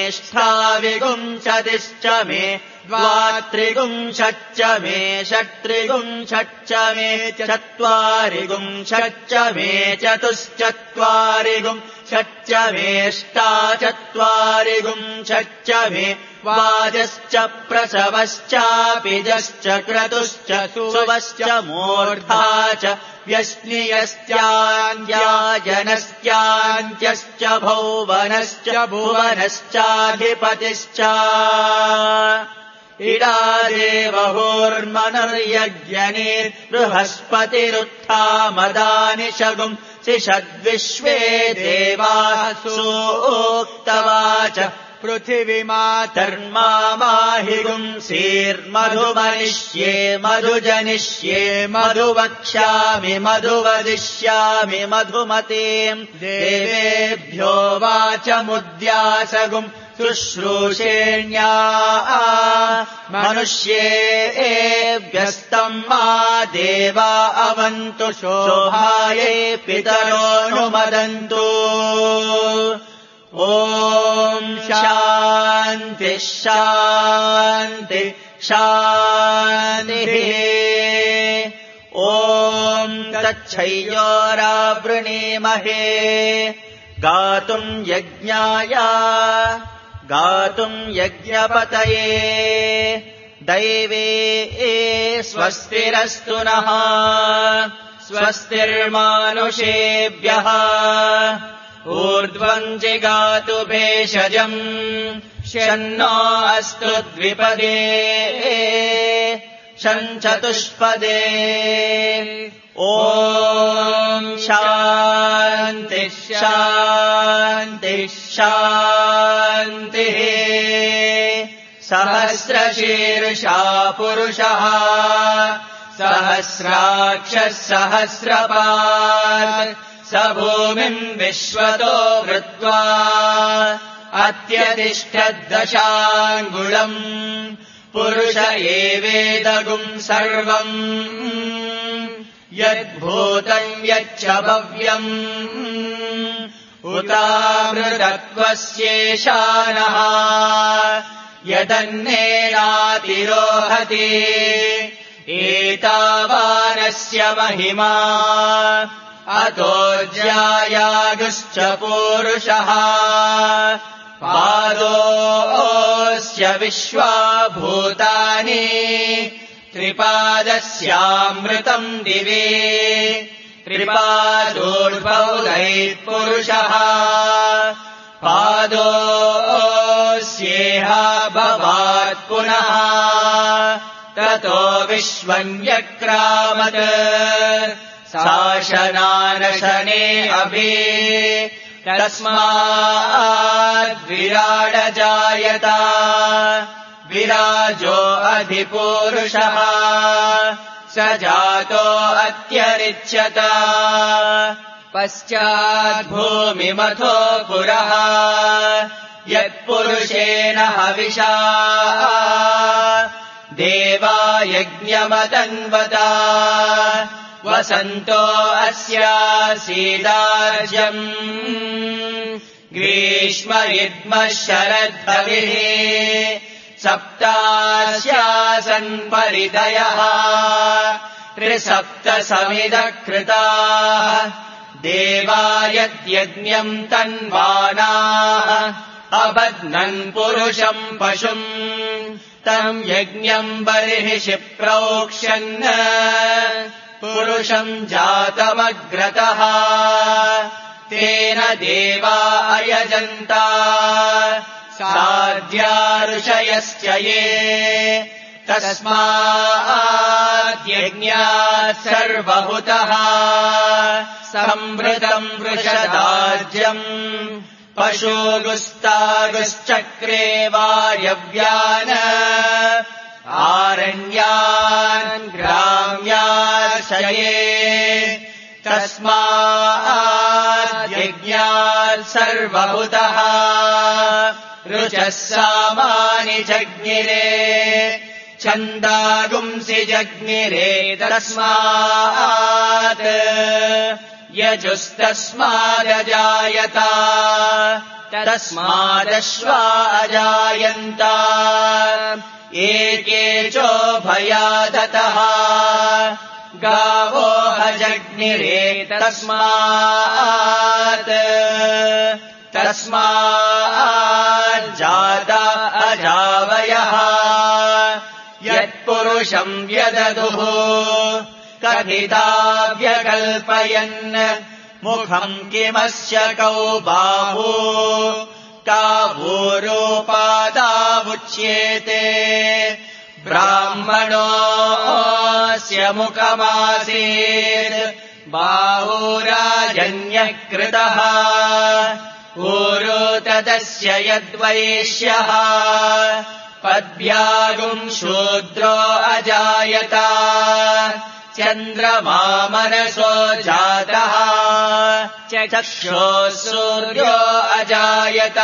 मेष्ठाविंशतिश्च मे द्वात्रिंशच्च मे षट्त्रिंशच्च मे चत्वारिंशच्च मे चतुश्चत्वारिंशच्च मेष्टाचत्वारिंशच्च मे वाजश्च प्रसवश्चापिजश्च क्रतुश्च सुवश्च मूर्धा च व्यश्नियश्चान्त्याजनश्चान्त्यश्च भौवनश्च भुवनश्चाधिपतिश्च इडा देवहोर्मनुर्यज्ञने बृहस्पतिरुत्था मदानि शगुम् सिषद्विश्वे देवाः सूक्तवाच पृथिवीमातर्मामाहिगुंसीर्मधुमनिष्ये मधुजनिष्ये मधुवक्ष्यामि मधुवदिष्यामि मधुमतीम् देवेभ्यो वाचमुद्यासगुम् शुश्रूषेण्या मनुष्येभ्यस्तम् मा देवा अवन्तु शोभायै पितरोऽनुमदन्तु ॐ शान्ति शान्ति शान्तिः ॐ तच्छय्योरावृणीमहे गातुम् यज्ञाय गातुम् यज्ञपतये दैवे स्वस्तिरस्तु नः स्वस्तिर्मानुषेभ्यः ऊर्ध्वम् जिगातु भेषजम् शन्नो अस्तु द्विपदे शञ्चतुष्पदे ॐ शान्ति शान्ति शान्तिः सहस्रशीर्षा पुरुषः सहस्राक्षः सहस्रपात् स भूमिम् विश्वतो वृत्वा अत्यतिष्ठद्दशाङ्गुलम् पुरुष एवेदगुम् सर्वम् यद्भूतम् यच्च भव्यम् उतामृतत्वस्येषानः यदन्नेनातिरोहति एतावानस्य महिमा अतो ज्यायागुश्च पूरुषः पादोऽस्य विश्वाभूतानि त्रिपादस्यामृतम् दिवे त्रिपादोर्बौधैः पुरुषः पादोऽस्येह भवात् पुनः ततो विश्वम् व्यक्रामत् शासनानशने अभि तस्माद्विराडजायत विराजो अधिपूरुषः स जातो अत्यरिच्यत पश्चाद्भूमिमथो पुरः यत्पुरुषेण हविषा देवा यज्ञमतन्वता वसन्तो अस्यासीदार्जम् ग्रीष्म इद्मः शरद्भविः सप्तास्यासन् परितयः त्रिसप्तसमिदकृताः देवा यद्यज्ञम् तन्वानाः अबध्नन् पुरुषम् पशुम् तम् यज्ञम् बर्हिषि प्रोक्ष्यन् पुरुषम् जातमग्रतः तेन देवा अयजन्ता साध्या ऋषयश्च ये तस्माद्यज्ञात् सर्वभूतः संवृतम् वृषदाज्यम् पशुगुस्तागुश्चक्रे वायव्यान् आरण्यान् ग्राम्याशये तस्माद्यज्ञात् सर्वभूतः ऋचः सामानि जज्ञिरे छन्दागुंसि जज्ञिरे तस्मात् यजुस्तस्मादजायत तस्मादश्वा अजायन्त एके चोभयादतः गावो अजज्ञिरे तस्मात् तस्माज्जाता अजावयः यत्पुरुषम् व्यदधुः कथिता व्यकल्पयन् मुखम् किमस्य कौ बाहू कावूरोपादावुच्येते ब्राह्मणोऽस्य मुखमासीत् बाहुराजन्यकृतः ऊरो तदस्य यद्वैश्यः पद्भ्यागुम् शूद्रो अजायत चन्द्रमा मनसो जातः चक्षुः सूर्यो अजायत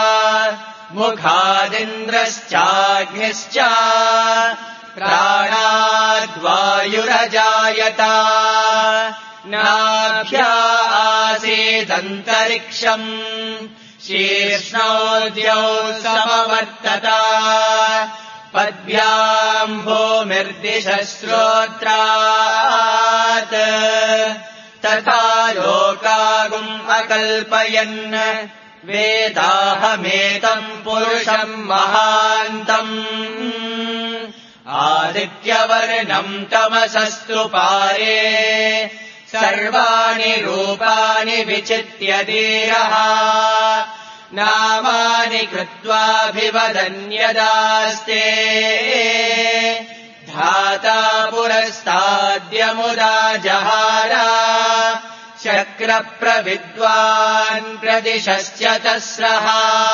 मुखादिन्द्रश्चाग्निश्च प्राणाद्वायुरजायत नाभ्या आसीदन्तरिक्षम् शीर्ष्णोद्यौ समवर्तत पद्भ्याम् भूमिर्दिशश्रोत्रात् तथा लोकागुम् अकल्पयन् वेदाहमेतम् पुरुषम् महान्तम् आदित्यवर्णम् तमसस्तु पारे सर्वाणि रूपाणि विचित्य धीरः नामानि कृत्वाभिवदन्यदास्ते धाता पुरस्ताद्यमुदा जहार शक्रप्रविद्वान् प्रदिशश्च तस्रः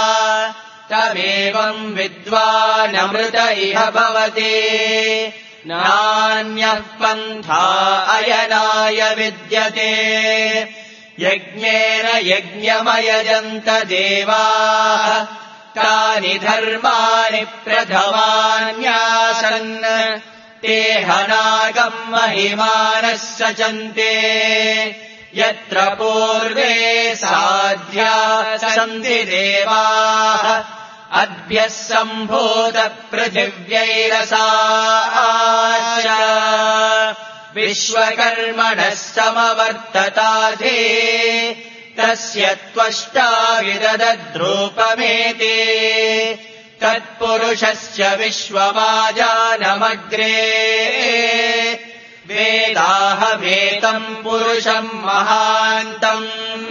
तमेवम् विद्वानमृत इह भवति नान्यः पन्था अयनाय विद्यते यज्ञेन यज्ञमयजन्त देवाः तानि धर्माणि प्रथमान्यासन् ते हनागम् महिमानः सचन्ते यत्र पूर्वे साध्या सन्ति देवाः अद्भ्यः सम्भूत पृथिव्यैरसाश्च विश्वकर्मणः समवर्तताधे तस्य त्वष्टा विदधद्रूपमेते तत्पुरुषस्य विश्वमाजानमग्रे वेदाहमेतम् पुरुषम् महान्तम्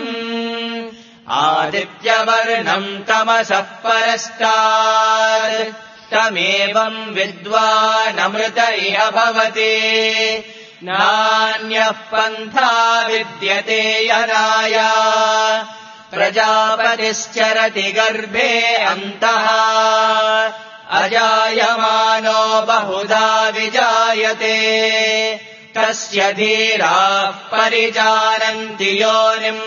आदित्यवर्णम् तमसः परस्तात् तमेवम् विद्वानमृत इह भवति नान्यः पन्था विद्यते यनाय प्रजापतिश्चरति गर्भे अन्तः अजायमानो बहुधा विजायते तस्य धीराः परिजानन्ति योनिम्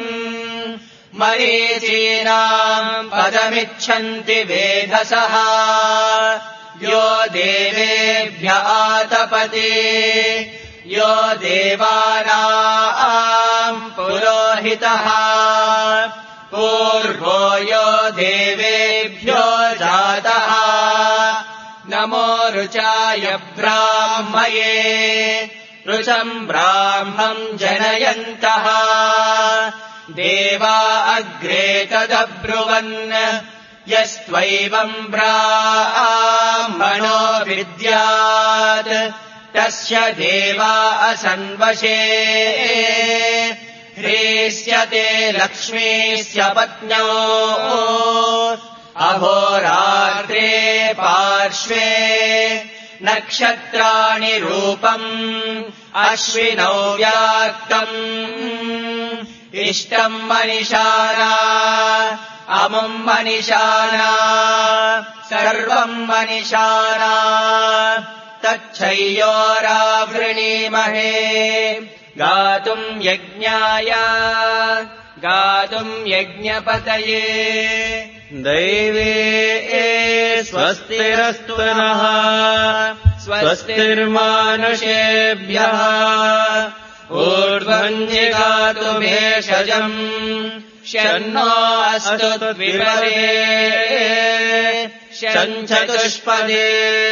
मरीचीनाम् पदमिच्छन्ति वेधसः यो देवेभ्य आतपति यो देवानाम् पुरोहितः पूर्वो यो देवेभ्यो जातः नमो रुचाय ब्राह्मये रुचम् ब्राह्मम् जनयन्तः देवा अग्रे तदब्रुवन् यस्त्वैवम् ब्राह्मणो विद्यात् तस्य देवा असन्वशे ह्रीष्यते लक्ष्मीस्य पत्न्यो अहोरात्रे पार्श्वे नक्षत्राणि रूपम् अश्विनौ व्याक्तम् इष्टम् मनिषाना अमुम् मनिषाना सर्वम् मनिषाना तच्छय्योरावृणीमहे गातुम् यज्ञाय गातुम् यज्ञपतये दैवे स्वस्तिरस्तु नः स्वस्तिर्मानुषेभ्यः ऊर्ध्वम् जिगातु भेषजम् शन्नो अस्तु द्विपदे शञ्चतुष्पदे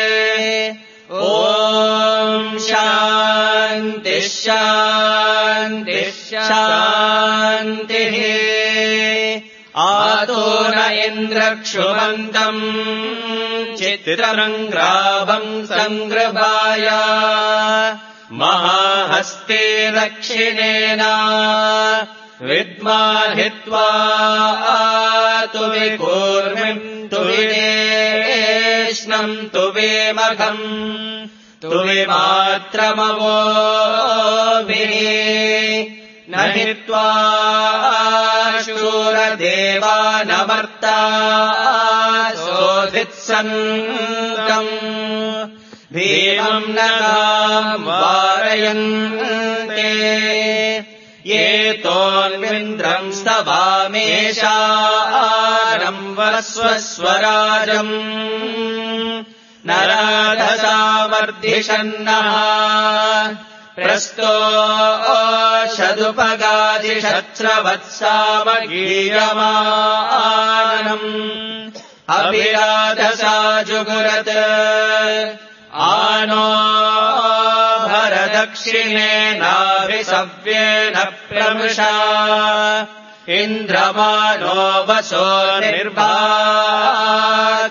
ॐ शान्तिः शान्तिः शान्तिः आतो न इन्द्रक्षुमन्तम् चित्ररङ्ग्राभम् सङ्गृभाय महाहस्ते दक्षिणेन विद्माहित्वा तु विकूर्मिम् तु विदेष्णम् तु वेमघम् तु विमात्रमवोभिः न हित्वा शूरदेवानमर्ता सोऽधित्सन्तम् भीमम् नगाम् वारयन्ते ये तोन्विन्द्रम् स्तवामेषारम् वस्वस्वराजम् नराधसावर्धिषन्नः प्रस्तोषदुपगादिषत्रवत्सामगीयमानम् अभिराधसा जुगुरत् आनो भरदक्षिणेनाभिसव्येन प्रमृषा इन्द्रमानो वसो निर्भाक्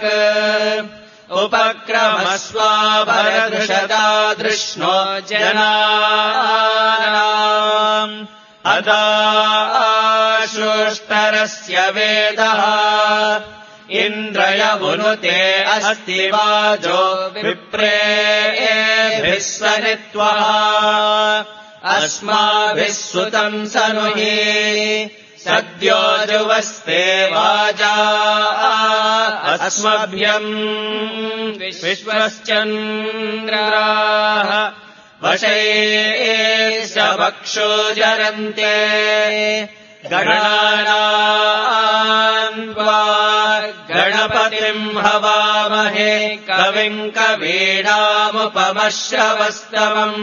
उपक्रमस्वा भरदृशदादृष्णो जनानाम् अदाशुष्टरस्य वेदः इन्द्रयमुनुते अस्ति वाजो विप्रेभिः सनित्वः अस्माभिः सुतम् सनुहि सद्यो जुवस्ते वाजा अस्मभ्यम् विश्वश्चन्द्राः वशे स भक्षो जरन्ते गणानाम् त्वा गणपतिम् हवामहे कविम् कवीनामुपमश्रवस्तमम्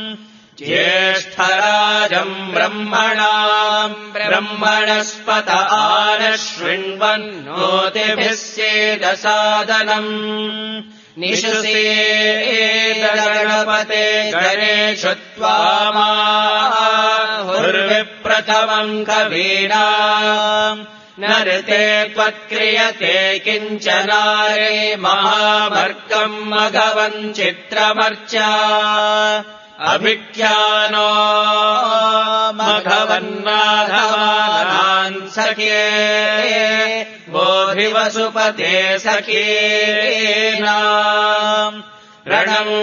ज्येष्ठराजम् ब्रह्मणाम् ब्रह्मणस्पत आनः शृण्वन्नोतिभिः सेदसादनम् निशुसेदगणपते गणेषु त्वामाहुर्विप्रथमम् कवीनाम् नरते त्वत्क्रियते किञ्चनारे महाभर्गम् मघवन् चित्रमर्चा अभिख्यानो मघवन्माधवानान् सखे बोधिवसुपते सखेनाम् रणम्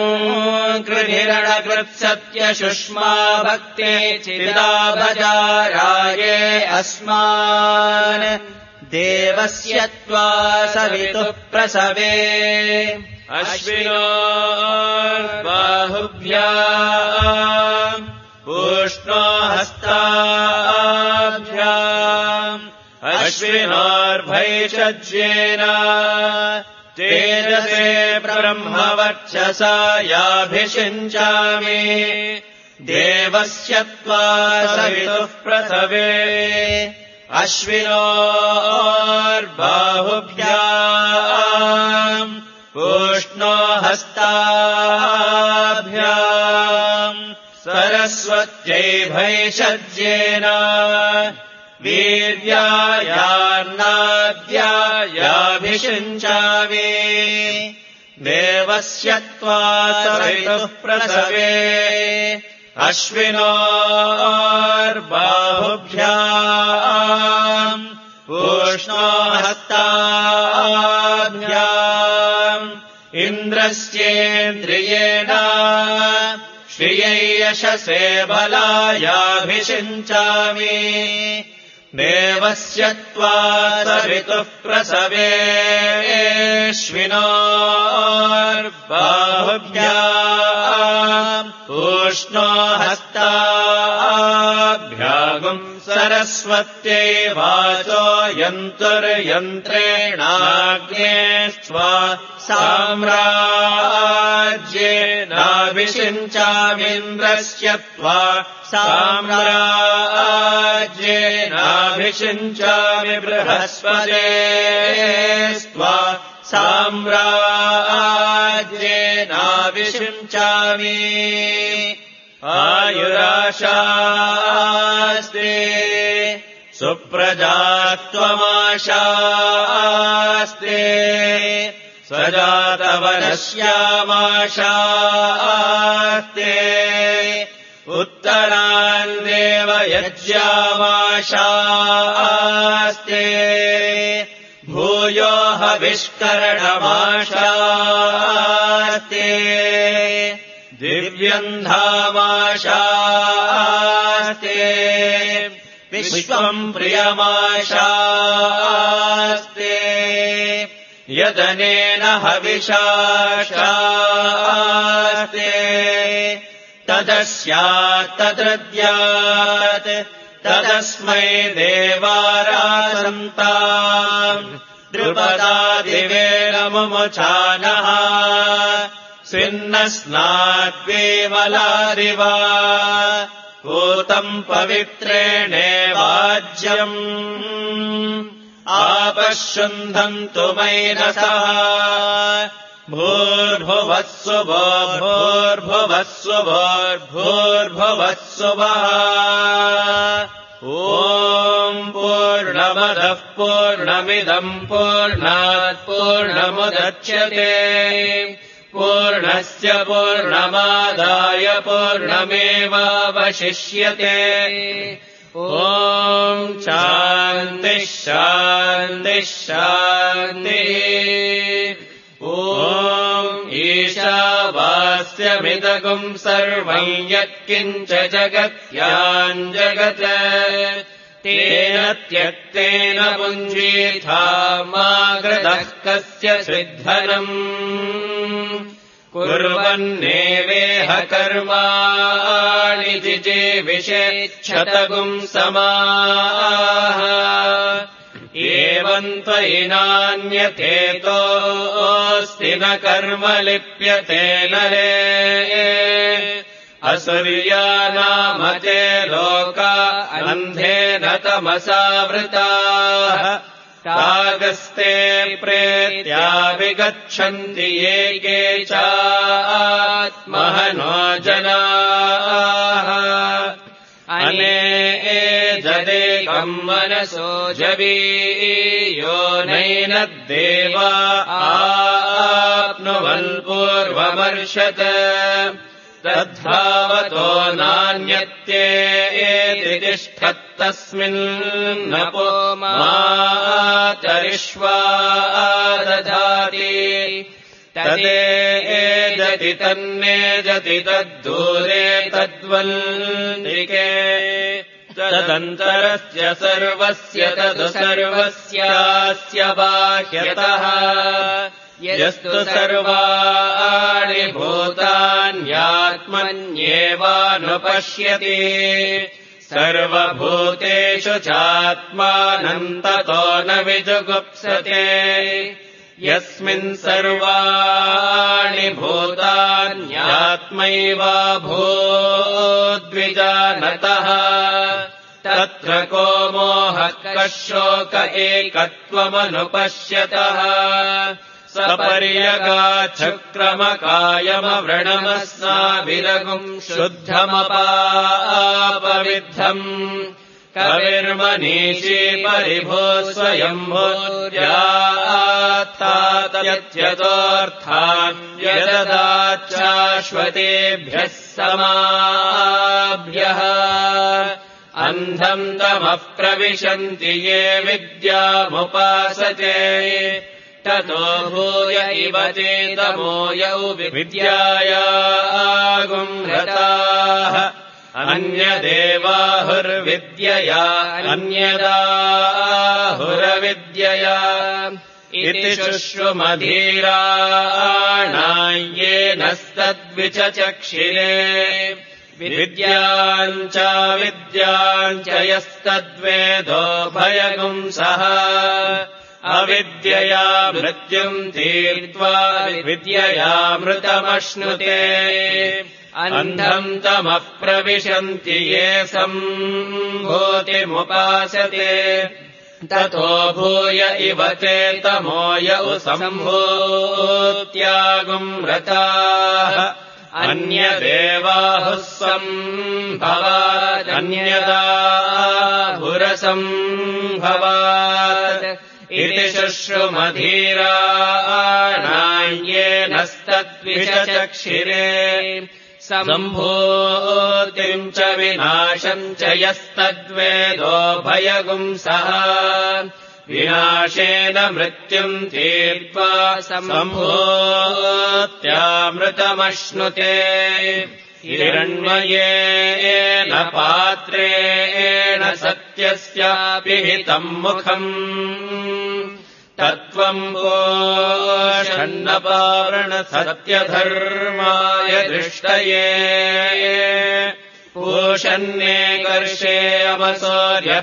कृधिरणकृत्सत्यशुष्मा भक्ते चिदाभजाराये अस्मान् देवस्य त्वा सवितुः प्रसवे अश्विनो बाहुभ्याम् पूष्णो हस्ताभ्याम् अश्विनोर्भैषज्येन तेजसे ब्रह्मवर्चसा याभिषिञ्चामि देवस्य त्वा सवितुः प्रसवे अश्विनोर्बाहुभ्याम् पूष्णो हस्ताभ्याम् सरस्वत्यै भैषज्येन वीर्यायार्नाद्यायाभिषिञ्चामि देवस्य त्वा सवितुः प्रसवे अश्विनोर्बाहुभ्याम् पूष्णो हस्ताभ्याम् इन्द्रस्येन्द्रियेण श्रियै यशसे बलायाभिषिञ्चामि देवस्य त्वा सवितुः प्रसवे अश्विनोर्बाहुभ्याम् पूष्णो हस्ताभ्याम् सरस्वत्यै वाचो यन्तुर्यन्त्रेणाग्ने स्वा साम्राज्येनाभिषिञ्चामीन्द्रस्य त्वा साम्राज्येनाभिषिञ्चामि बृहस्पते स्त्वा साम्राज्येनाभिषिञ्चामि आयुराशास्ते सुप्रजात्वमाशास्ते सजातवनश्यामाशास्ते उत्तरान् देवयज्ञामाशास्ते भूयो हविष्करणमाशास्ते दिव्यन्धामाशास्ते विश्वम् प्रियमाशास्ते यदनेन हविषाशास्ते तदस्यात् तद्रद्यात् तदस्मै देवारासन्ताम् द्रुपदादिवेन मुमुचानः स्विन्नस्नाद्वेमलादिवा पूतम् पवित्रेणेवाज्यम् आपश्युन्धन्तु मैनसः भूर्भुवस्सु भूर्भुवस्सु भूर्भुवस्सु वः ॐ पूर्णमदः पूर्णमिदम् पूर्णात् पूर्णमुदच्यते पूर्णस्य पूर्णमादाय पूर्णमेवावशिष्यते ॐ शान्तिः शान्तिः शान्तिः ॐ ईशावास्यमिदगुम् सर्वम् यत्किञ्च जगत्याम् जगत् तेन त्यक्तेन पुञ्जीथा मा गृधः कस्य सिद्धनम् कुर्वन्नेवेह कर्माणि जिजीविषेच्छतगुं समाः एवं त्वयिनान्यथेतोऽस्ति न कर्म लिप्यते नरे असुर्या नाम ते लोका अन्धेन तमसावृताः तागस्ते प्रेत्या विगच्छन्ति ये के चात्महनो जनाः अनेजदेकम् मनसो जवीयो नैनद्देवा आप्नुवन्पूर्वमर्षत् तद्धावतो नान्यत्येति तिष्ठत्तस्मिन्नपो मातरिष्वा दधाति तदेजति तन्नेजति तद्दूरे तद्वन्दिके तदन्तरस्य सर्वस्य तद् सर्वस्यास्य बाह्यतः यस्तु सर्वाणि भूतान्यात्मन्येवानुपश्यति सर्वभूतेषु चात्मानन्ततो न विजुगुप्सते यस्मिन् सर्वाणि भूतान्यात्मैवाभूद्विजानतः तत्र को मोहः कः शोक एकत्वमनुपश्यतः सपर्यगाच्छक्रमकायमवृणमस्नाभिरघुम् शुद्धमपापविद्धम् कविर्मनीषी परिभो स्वयम्भूर्यात्तात्यत्यतोऽर्थान् व्यददाच्छाश्वतेभ्यः समाभ्यः अन्धम् तमः प्रविशन्ति ये विद्यामुपासते ततो भूय इव चेतमो यौ विद्यायागुम्रताः अन्यदेवाहुर्विद्यया अन्यदाहुरविद्यया इति शुश्रुमधीराणाय्येनस्तद्विचचक्षिरे विद्याञ्च विद्याञ्च यस्तद्वेदो भयगुंसः अविद्यया मृत्युम् तीर्त्वा विद्ययामृतमश्नुते अन्धम् तमः प्रविशन्ति ये सम्भूतिमुपासते ततो भूय इव चेतमो यौ सम्भूत्यागुम्रताः अन्यदेवाहुः सम्भवादन्यदाहुरसम्भवात् इति शुश्रुमधीराणाय्येनस्तद्विचचक्षिरे सम्भूतिम् च विनाशम् च यस्तद्वेदो भयगुंसः विनाशेन मृत्युम् तीर्त्वा सम्भूत्यामृतमश्नुते हिरण्मयेन पात्रेण सत्यस्यापिहितम् मुखम् तत्त्वम् पोषन्नपावृणसत्यधर्माय दृष्टये पूषन्नेकर्षे अमसौर्यः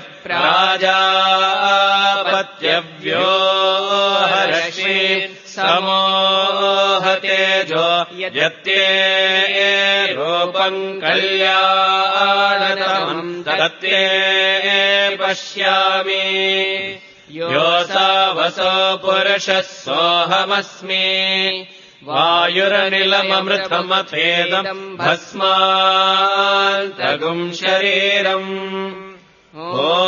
प्राजापत्यव्यो हर्षि समोहतेजो यत्ते रूपम् कल्याणतमम् तत्ते पश्यामि योऽसावसो पुरुषः सोऽहमस्मि वायुरनिलममृतमथेदम् भस्मान्तगुम् शरीरम् ॐ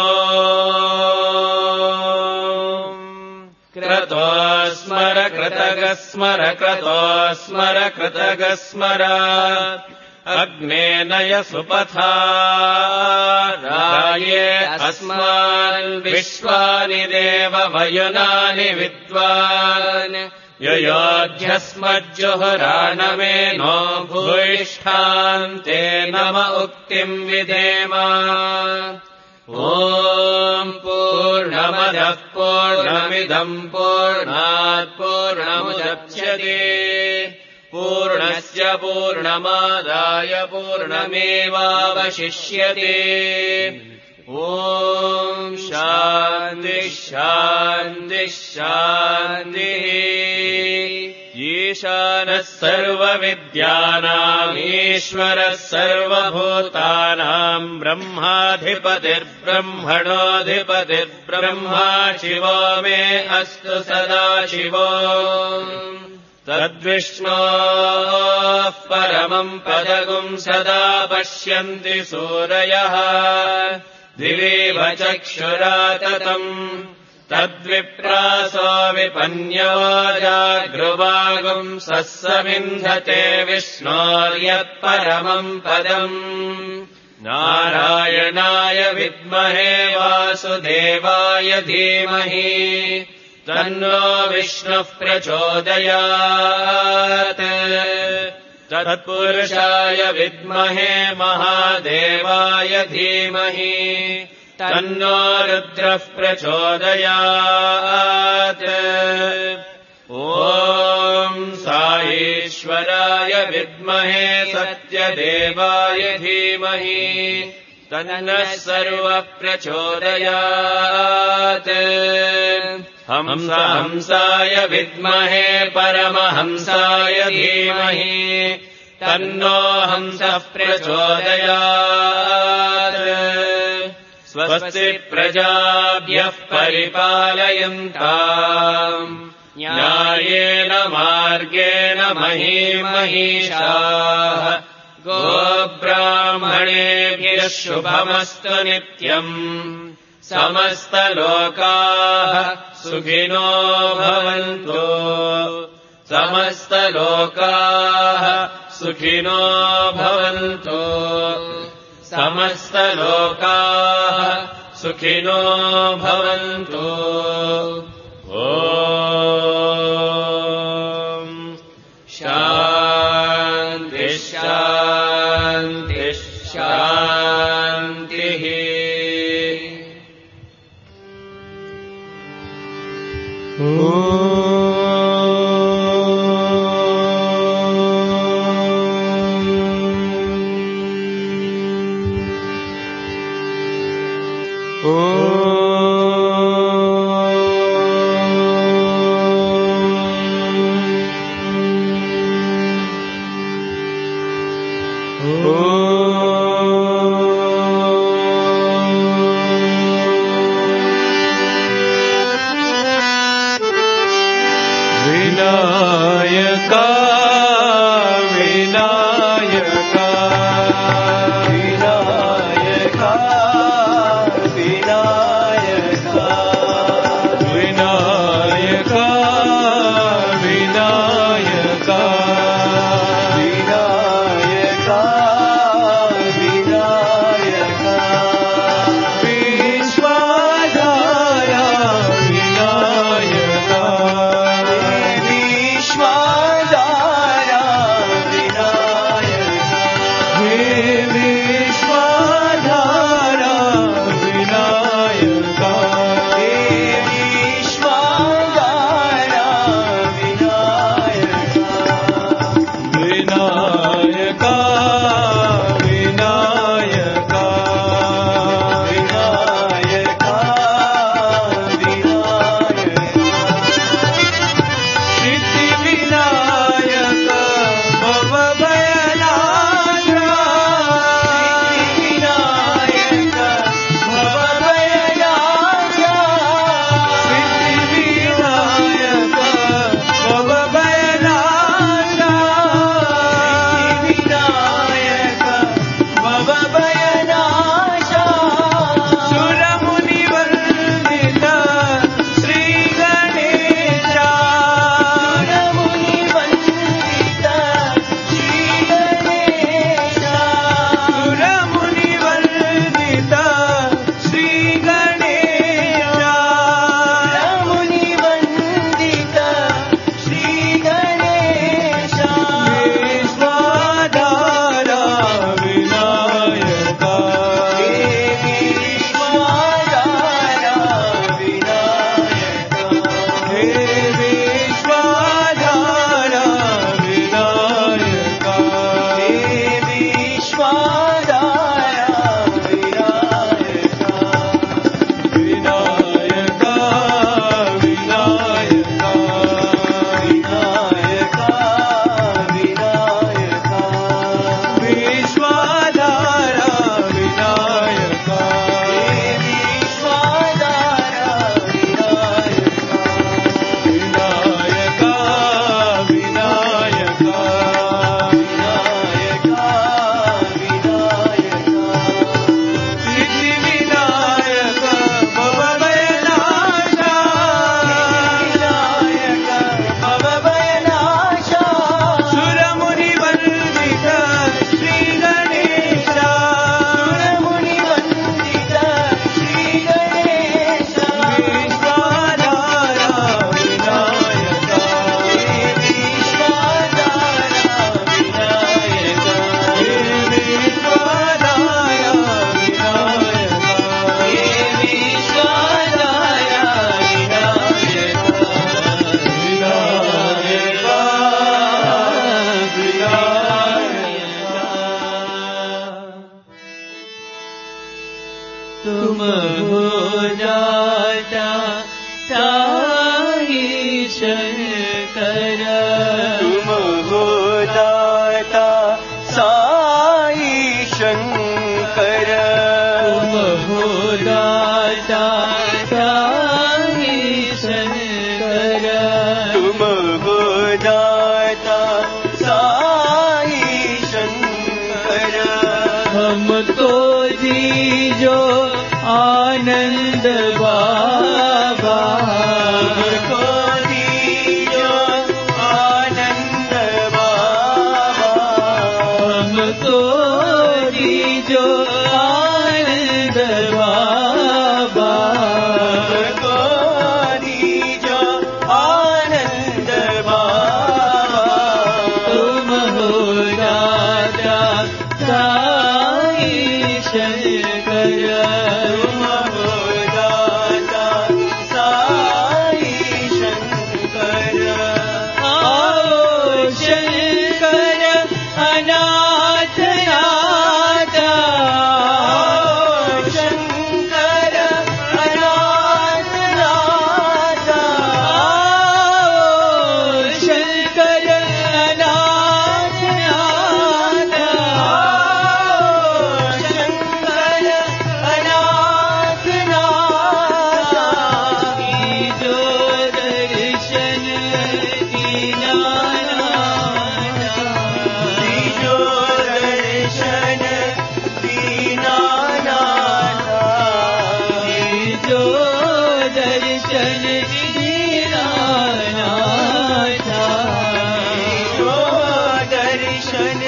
क्रतो स्मर कृतगस्मर क्रतो स्मर कृतगस्मर अग्नेनय सुपथा राये अस्मान् विश्वानि देव वयुनानि विद्वान् ययोध्यस्मज्जुहुराणमे नो भूयिष्ठान्ते नम उक्तिम् विधेम ॐ पूर्णमदः पूर्णमिदम् पूर्णात् पूर्णमुदच्यते पूर्णस्य पूर्णमादाय पूर्णमेवावशिष्यते। ॐ शान्तिः शान्तिः शान्तिः। ईशानः सर्वविद्यानाम् ईश्वरः सर्वभूतानाम् ब्रह्माधिपतिर्ब्रह्मणोऽधिपतिर्ब्रह्मा शिवो मे अस्तु सदा शिवो। तद्विष्णोः परमम् पदगुम् सदा पश्यन्ति सूरयः दिवीव चक्षुराततम्। तद्विप्रासो विपन्यो जागृवागुम् सस्समिन्धते विष्णोर्यत्परमम् पदम्। नारायणाय विद्महे वासुदेवाय धीमहि तन्नो विष्णुः प्रचोदयात्। तत्पुरुषाय विद्महे महादेवाय धीमहि तन्नो रुद्रः प्रचोदयात्। ॐ साईश्वराय विद्महे सत्यदेवाय धीमहि तन्नः सर्वः प्रचोदयात्। हंस हंसाय विद्महे परमहंसाय धीमहि तन्नो हंसः प्रचोदयात्। स्वस्ति प्रजाभ्यः परिपालयन्ताम् न्यायेन मार्गेण महीं महिषाः। गोब्राह्मणेभ्यः शुभमस्तु नित्यम्। समस्तलोकाः सुखिनो भवन्तु। समस्तलोकाः सुखिनो भवन्तु। समस्तलोकाः सुखिनो भवन्तु। ॐ शान्तिः शान्तिः शान्तिः। तुम हो दाता साई शंकर, तुम हो दाता साई शंकर, तुम हो दाता साई शंकर, तुम हो दाता साई शंकर। हमको दीजो आनंद बाबा, हमको दीजो आनंद बाबा, हमको दीजो आनंद बाबा, हमको दीजो आनंद बाबा। तुम हो दाता साई शंकर, तुम हो दाता साई शंकर। आओ शंकर अनाथ नाथा, आओ शंकर अनाथ नाथा, आओ शंकर अनाथ नाथा, आओ शंकर अनाथ नाथा। दीजो दर्शन दीनानाथा, दीजो दर्शन दीनानाथा, दीजो दर्शन दीनानाथा, दीजो दर्शन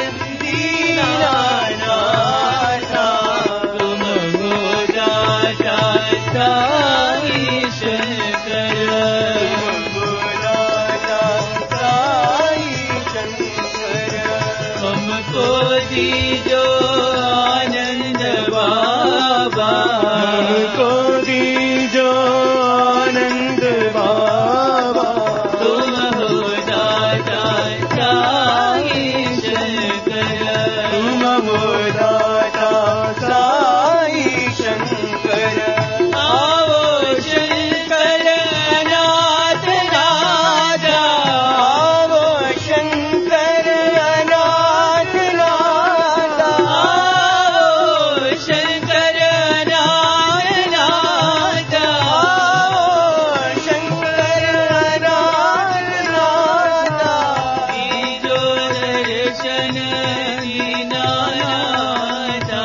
दीनानाथा। तुम हो दाता साई शंकर, तुम हो दाता साई शंकर। हमको दीजो आनंद बाबा, हमको दीजो आनंद बाबा। तुम हो दाता साई शंकर, तुम हो दाता साई शंकर। आओ शंकर अनाथ नाथा, आओ शंकर अनाथ नाथा, आओ शंकर अनाथ नाथा, आओ शंकर अनाथ नाथा। दीजो दर्शन दीनानाथा,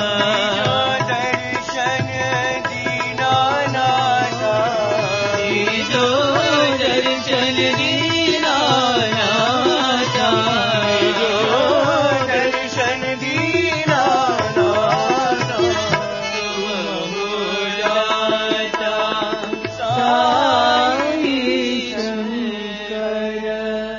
दीजो दर्शन दीनानाथा, दीजो दर्शन दीनानाथा, दीजो दर्शन दीनानाथा। तुम हो दाता साई शंकर।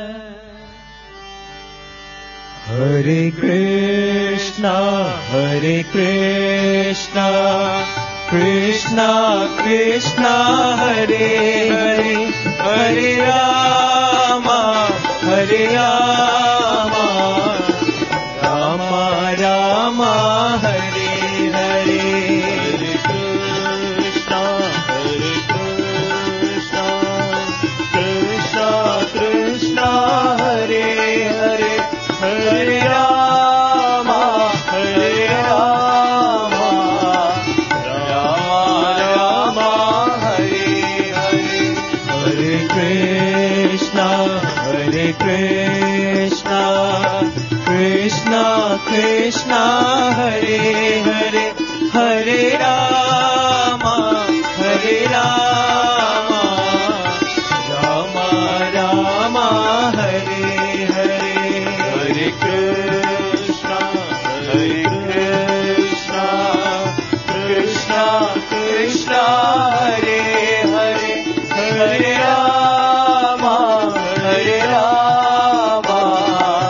हरे कृष्णा हरे कृष्णा कृष्णा कृष्णा हरे हरे, हरे रामा हरे रामा, रामा रामा हरे हरे। हरे कृष्णा हरे कृष्णा कृष्णा कृष्णा हरे हरे, हरे रामा हरे रामा, रामा रामा हरे हरे। हरे कृष्णा हरे कृष्णा कृष्णा कृष्णा हरे हरे, हरे रामा हरे रामा, रामा रामा हरे हरे। हरे कृष्णा हरे कृष्णा कृष्णा कृष्णा हरे हरे, हरे रामा हरे रामा,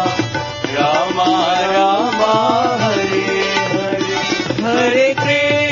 रामा रामा हरे हरे। हरे Krishna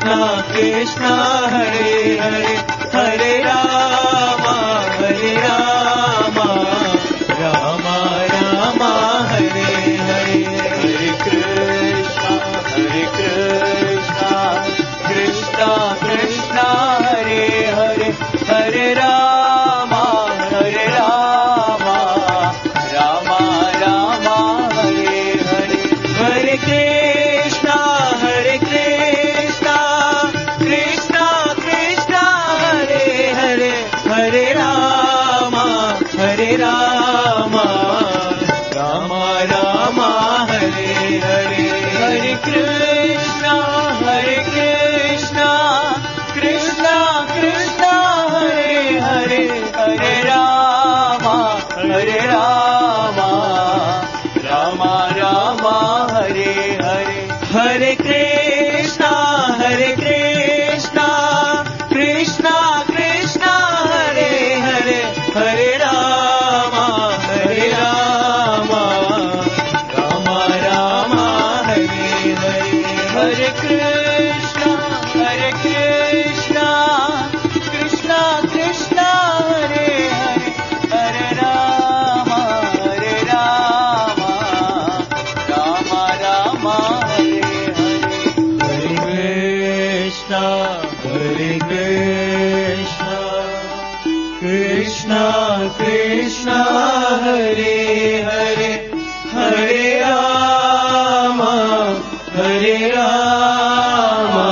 Krishna Krishna Hare Hare Hare Rama Hare Rama Rama Rama Hare Hare Hare Krishna Hare Krishna Krishna Krishna Hare Hare Hare Rama Hare Rama Rama Rama Hare Hare Hare Krishna Hare Krishna Krishna Krishna Hare Hare Hare Rama Hare Rama Rama Rama Hare Hare Hare Krishna Hare Krishna Krishna Krishna Hare Hare Hare Rama Hare Rama Rama Rama Hare Hare Hare Krishna Hare Krishna Krishna Krishna Hare Hare Hare Rama Hare Rama Rama Rama Hare Hare Hare Krishna Hare Krishna Krishna Krishna Hare Hare Hare Rama Hare Rama Rama Rama Hare Hare Hare Krishna Hare Krishna Krishna Krishna Hare Hare Hare Rama Hare Rama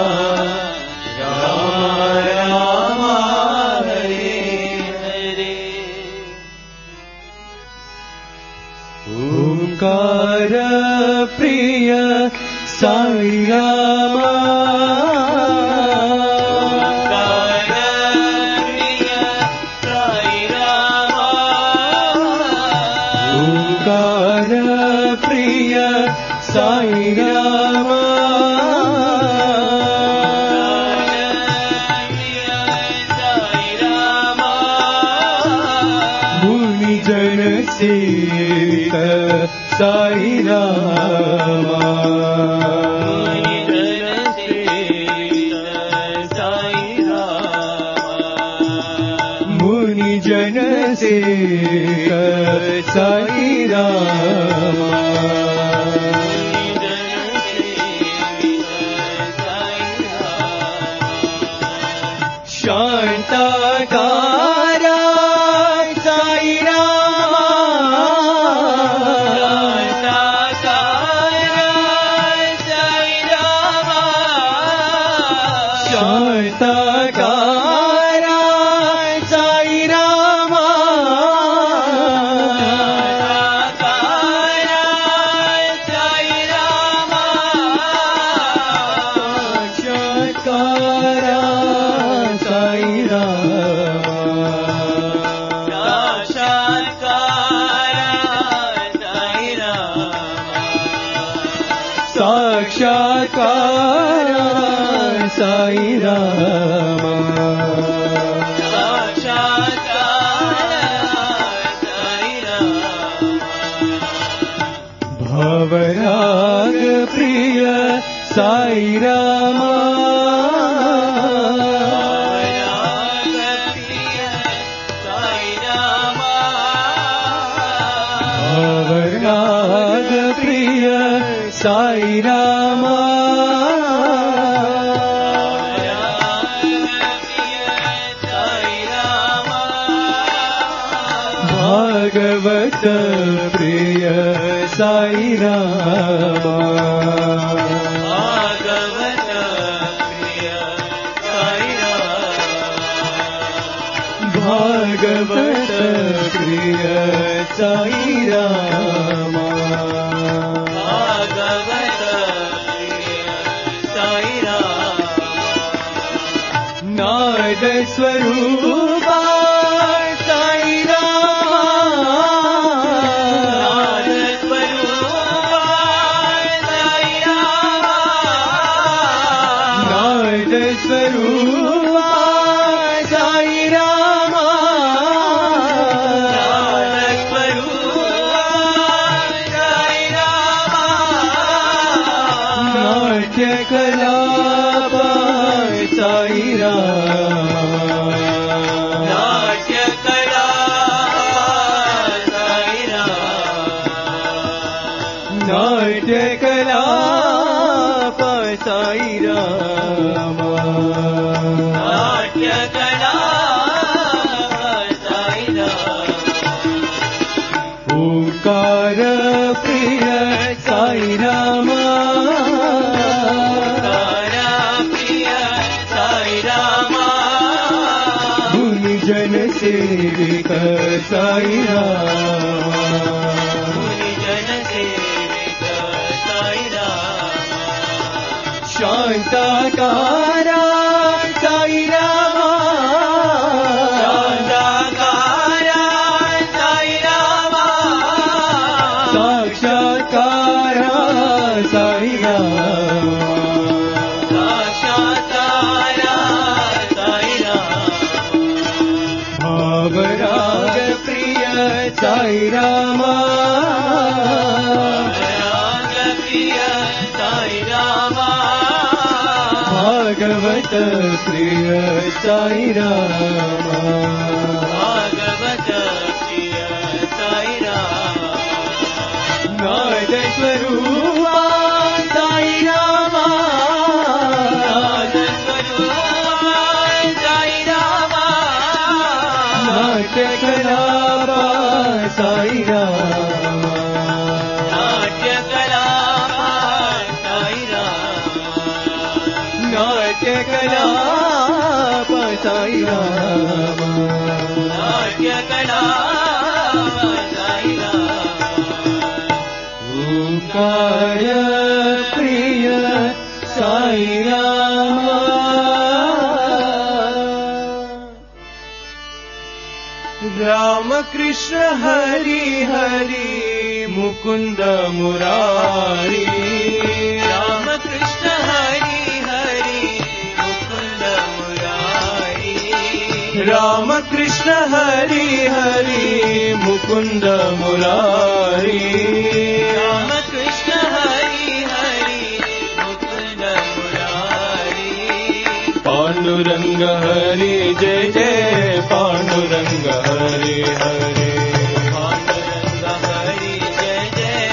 Rama Rama Hare Hare Omkara Priya Sai Rama Omkara Priya Sai Rama Muni Jana Sevita Sai Rama Muni Jana Sevita Sai Rama Shantakara Sai Rama Shantakara Sai Rama Sakshatkara Sai Rama Bhavarag Priya Sai Rama Bhavarag Priya Sai Rama Bhagavat Priya Sai Rama Bhagavat Priya Sai Rama Bhagavat Priya Sai Rama Nada Swarupa Sai Rama Nada Swarupa Sai Rama Nada Swarupa Sai Rama Nada Swarupa Sai Rama Natya Kalapa जन सेविक साई राम, मुनि जन सेविक साई राम, शांताकारा साई राम, शांताकारा साई राम, साक्षात्कारा साई राम, साक्षात्कारा साई राम, भावराग प्रिय साई राम, राग प्रिय साई राम, भागवत प्रिय साई राम, भागवत प्रिय साई राम, नाद स्वरूपा साई राम, नाद स्वरूपा साई राम, नाट्य कलापा साई राम, नाट्य कलापा साई राम, नाट्य कलापा साई राम, नाट्य कलापा साई राम, ओंकार प्रिय साई राम, राम कृष्ण हरि हरि मुकुंद मुरारी, राम कृष्ण हरि हरि मुकुंद मुरारी, राम कृष्ण हरि हरि मुकुंद मुरारी, राम कृष्ण हरि हरि मुकुंद मुरारी, पांडुरंग हरि जय जय पांडुरंग हरि हरि, पांडुरंग हरि जय जय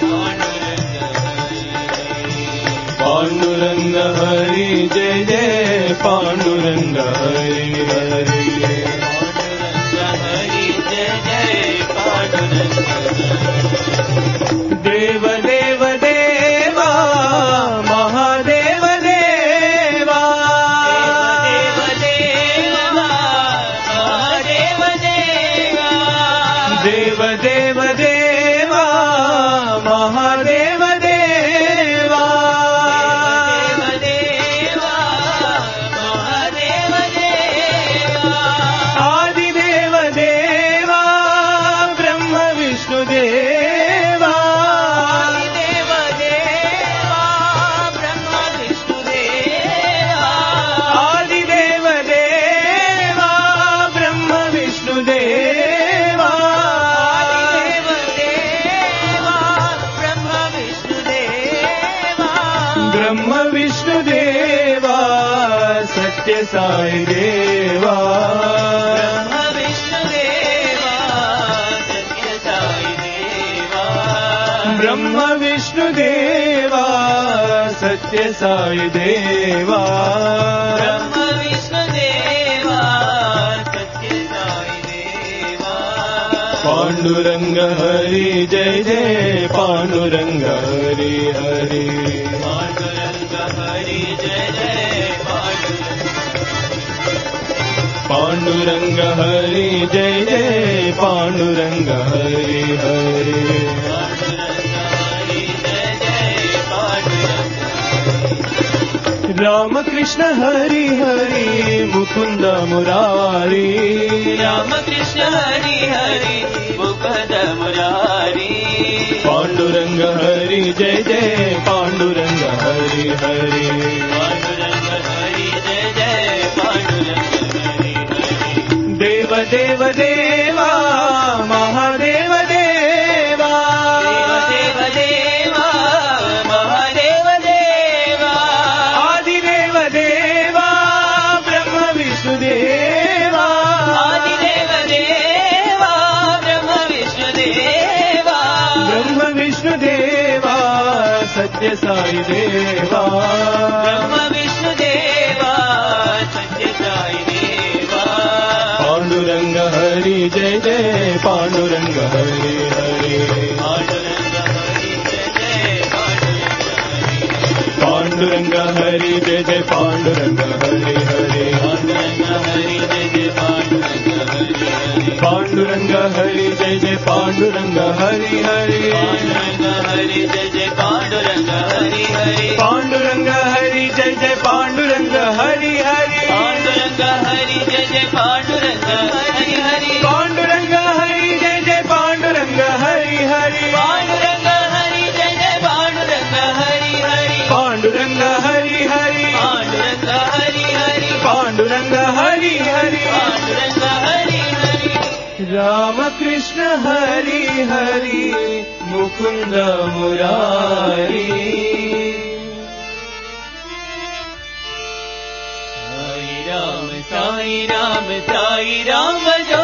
पांडुरंग हरि, पांडुरंग हरि जय जय पांडुरंग हरि हरि, पांडुरंग हरि जय जय पांडुरंग हरि, देव देव देवा महादेव देवा, देव देवा महादेव देवा, देव देव देवा महादेव देवा, देव देवा महादेव देवा, आदिदेव देवा ब्रह्म विष्णु देवा, देव देवा ब्रह्म विष्णु देवा, आदिदेव देवा ब्रह्म विष्णु देवा, देव देवा ब्रह्म विष्णु देवा, ब्रह्म विष्णु देवा सत्य साई देवा, ब्रह्म विष्णु देवा सत्य साई देवा, ब्रह्म विष्णु देवा सत्य साई देवा, ब्रह्म विष्णु देवा सत्य साई देवा, पांडुरंग हरि जय जय पांडुरंग हरि हरि, पांडुरंग हरि जय जय पांडुरंग, पांडुरंग हरि जय जय पांडुरंग हरि हरि, पांडुरंग हरि जय जय पांडुरंग, राम कृष्ण हरि हरि मुकुंद मुरारी, राम कृष्ण हरि हरि मुकुंद मुरारी, पांडुरंग हरि जय जय पांडुरंग हरि हरि, पांडुरंग हरि जय जय पांडुरंग हरि हरि, देव देव देवा महादेव देवा, देव देवा महादेव देवा, आदिदेव देवा ब्रह्म विष्णु देवा, आदिदेव देवा ब्रह्म विष्णु देवा, ब्रह्म विष्णु देवा सत्य साई देवा, ब्रह्म विष्णु देवा सत्य साई देवा, पांडुरंग हरि जय जय पांडुरंग हरि हरि, पांडुरंग हरि जय जय पांडुरंग हरि, पांडुरंग हरि जय जय पांडुरंग हरि हरि, पांडुरंग हरि जय जय पांडुरंग पांडुरंग हरि जय जय पांडुरंग हरि हरि पांडुरंग हरि जय जय पांडुरंग हरि हरि पांडुरंग हरि जय जय पांडुरंग हरि हरि पांडुरंग हरि जय जय पांडुरंग हरि हरि पांडुरंग हरि जय जय पांडुरंग हरि हरि पांडुरंग हरि जय जय पांडुरंग हरि हरि पांडुरंग हरि हरि पांडुरंग हरि हरि पांडुरंग हरि हरि पांडुरंग हरि हरि राम कृष्ण हरि हरि मुकुंद मुरारी साई राम साई राम साई राम भजो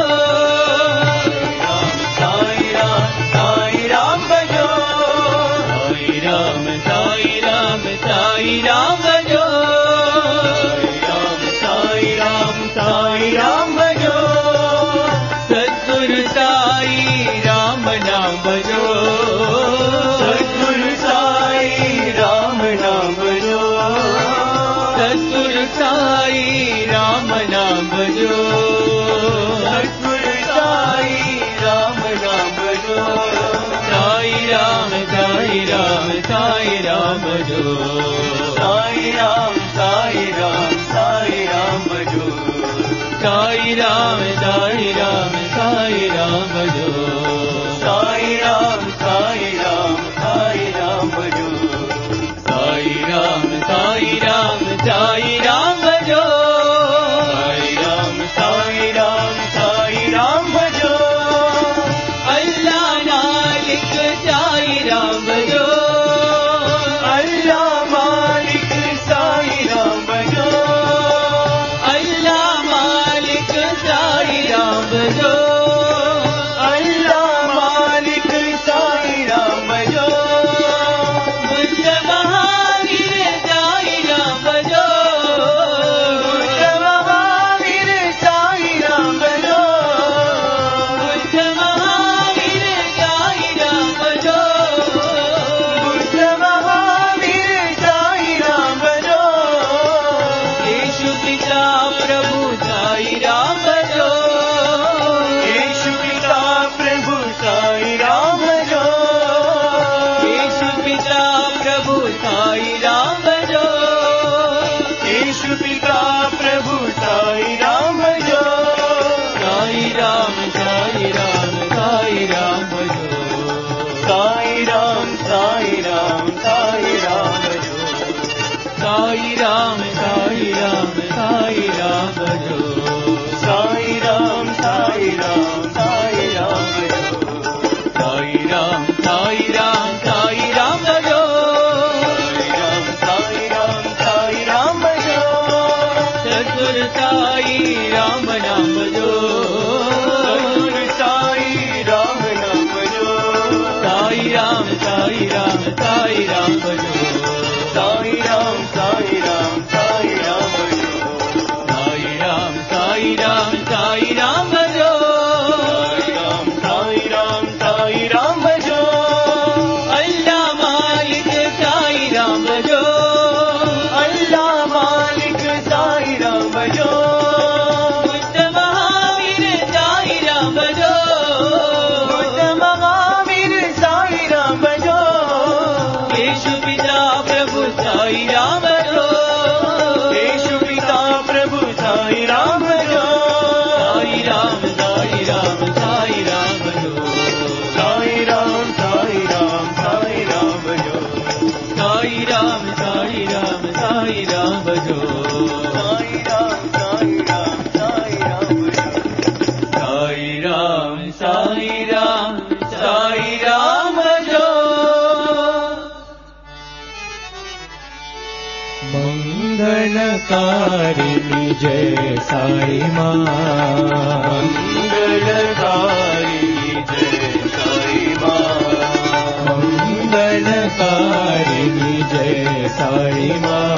राम साई राम साई राम भजो साई राम साई राम साई राम भजो राम साई राम साई राम भजो सद्गुरु साई राम नाम भजो सद्गुरु साई राम नाम भजो सद्गुरु साई राम नाम भजो सद्गुरु साई राम नाम भजो साई राम साई राम साई राम भजो साई राम साई राम साई राम भजो साई राम साई राम साई राम भजो साई राम साई राम साई राम भजो साई राम साई राम साई राम भजो साई राम साई राम साई राम भजो अल्लाह मालिक साई राम भजो अल्लाह मालिक साई राम भजो अल्लाह मालिक साई राम भजो अल्लाह मालिक साई राम भजो बुद्ध महावीर साई राम भजो बुद्ध महावीर साई राम भजो बुद्ध महावीर साई राम भजो बुद्ध महावीर साई राम भजो येशु पिता प्रभु साई राम भजो येशु पिता प्रभु साई राम भजो येशु पिता प्रभु साई राम भजो येशु पिता प्रभु साई राम भजो साई राम साई राम साई राम भजो साई राम साई राम साई राम भजो साई राम साई राम साई राम भजो साई राम साई राम साई राम भजो साई राम साई राम साई राम भजो साई राम साई राम साई राम भजो सद्गुरु साई राम नाम भजो सद्गुरु साई राम नाम भजो साई राम साई राम साई राम भजो साई राम साई राम साई राम भजो साई राम साई राम साई राम भजो साई राम साई राम साई राम भजो अल्लाह मालिक साई राम भजो अल्लाह मालिक साई राम भजो बुद्ध महावीर साई राम भजो बुद्ध महावीर साई राम भजो येशु पिता प्रभु साई राम भजो येशु पिता प्रभु साई राम भजो साई राम साई राम साई राम भजो साई राम साई राम साई राम भजो साई राम साई राम साई राम भजो साई राम साई राम साई राम भजो साई राम साई राम साई राम भजो मंगलकारिणी जय साई मां मंगलकारिणी जय साई मां मंगलकारिणी जय साई मां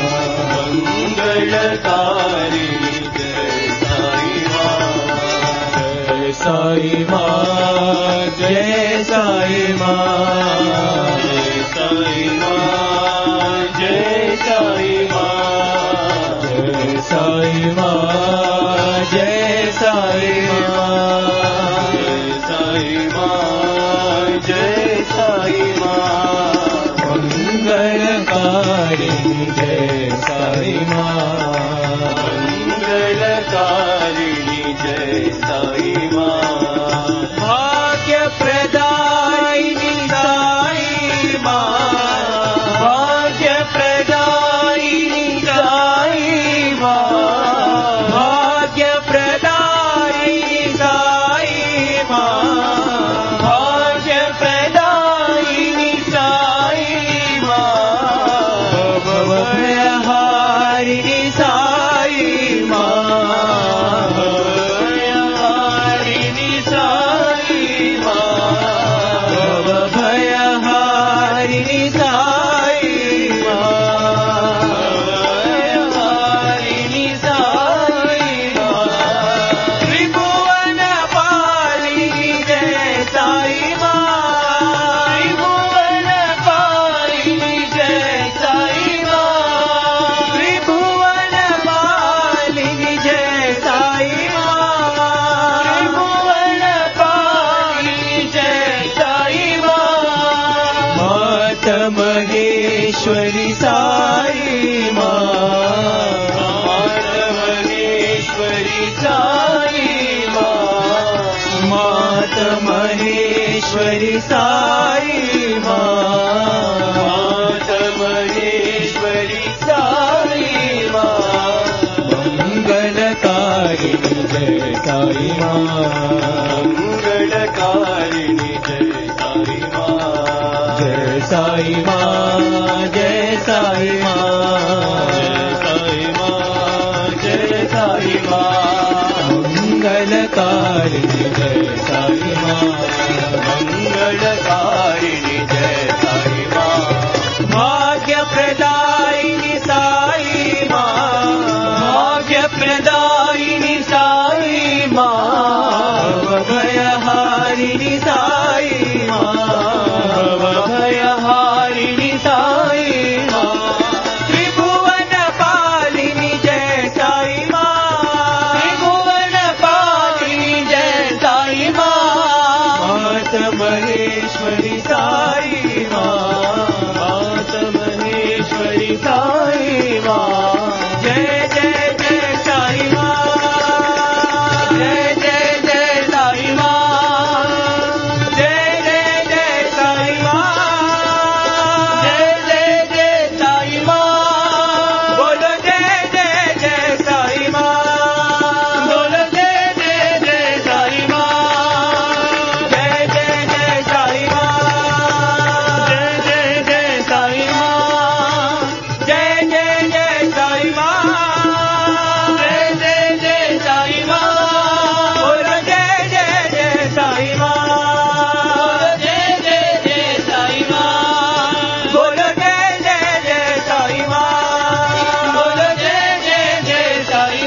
मंगलकारिणी जय साई मां जय साई मां जय साई मां जय साई मां जय साई मां जय साई मां जय साई मां साई माता महेश्वरी साई माता महेश्वरी साई माता महेश्वरी साई मंगलकारिणी जय साई मंगलकारिणी जय साई जय साई जय साई जय साई मंगलकारिणी जय साई मंगलकारिणी जय साई भाग्य प्रदायिनी साई भाग्य प्रदायिनी साई भयहारिणी साई भयहारिणी साई त्रिभुवन पालिनी जय साई त्रिभुवन पालिनी जय साई माता महेश्वरी साई माता महेश्वरी साई जय जय जय साई जय जय जय साई जय जय जय साई जय जय जय साई बोलो जय जय जय साई बोलो जय जय जय साई जय जय जय साई जय जय जय साई जय जय जय साई जय जय जय साई बोलो जय जय जय साई बोलो जय जय जय साई बोलो जय जय जय साई बोलो जय जय जय साई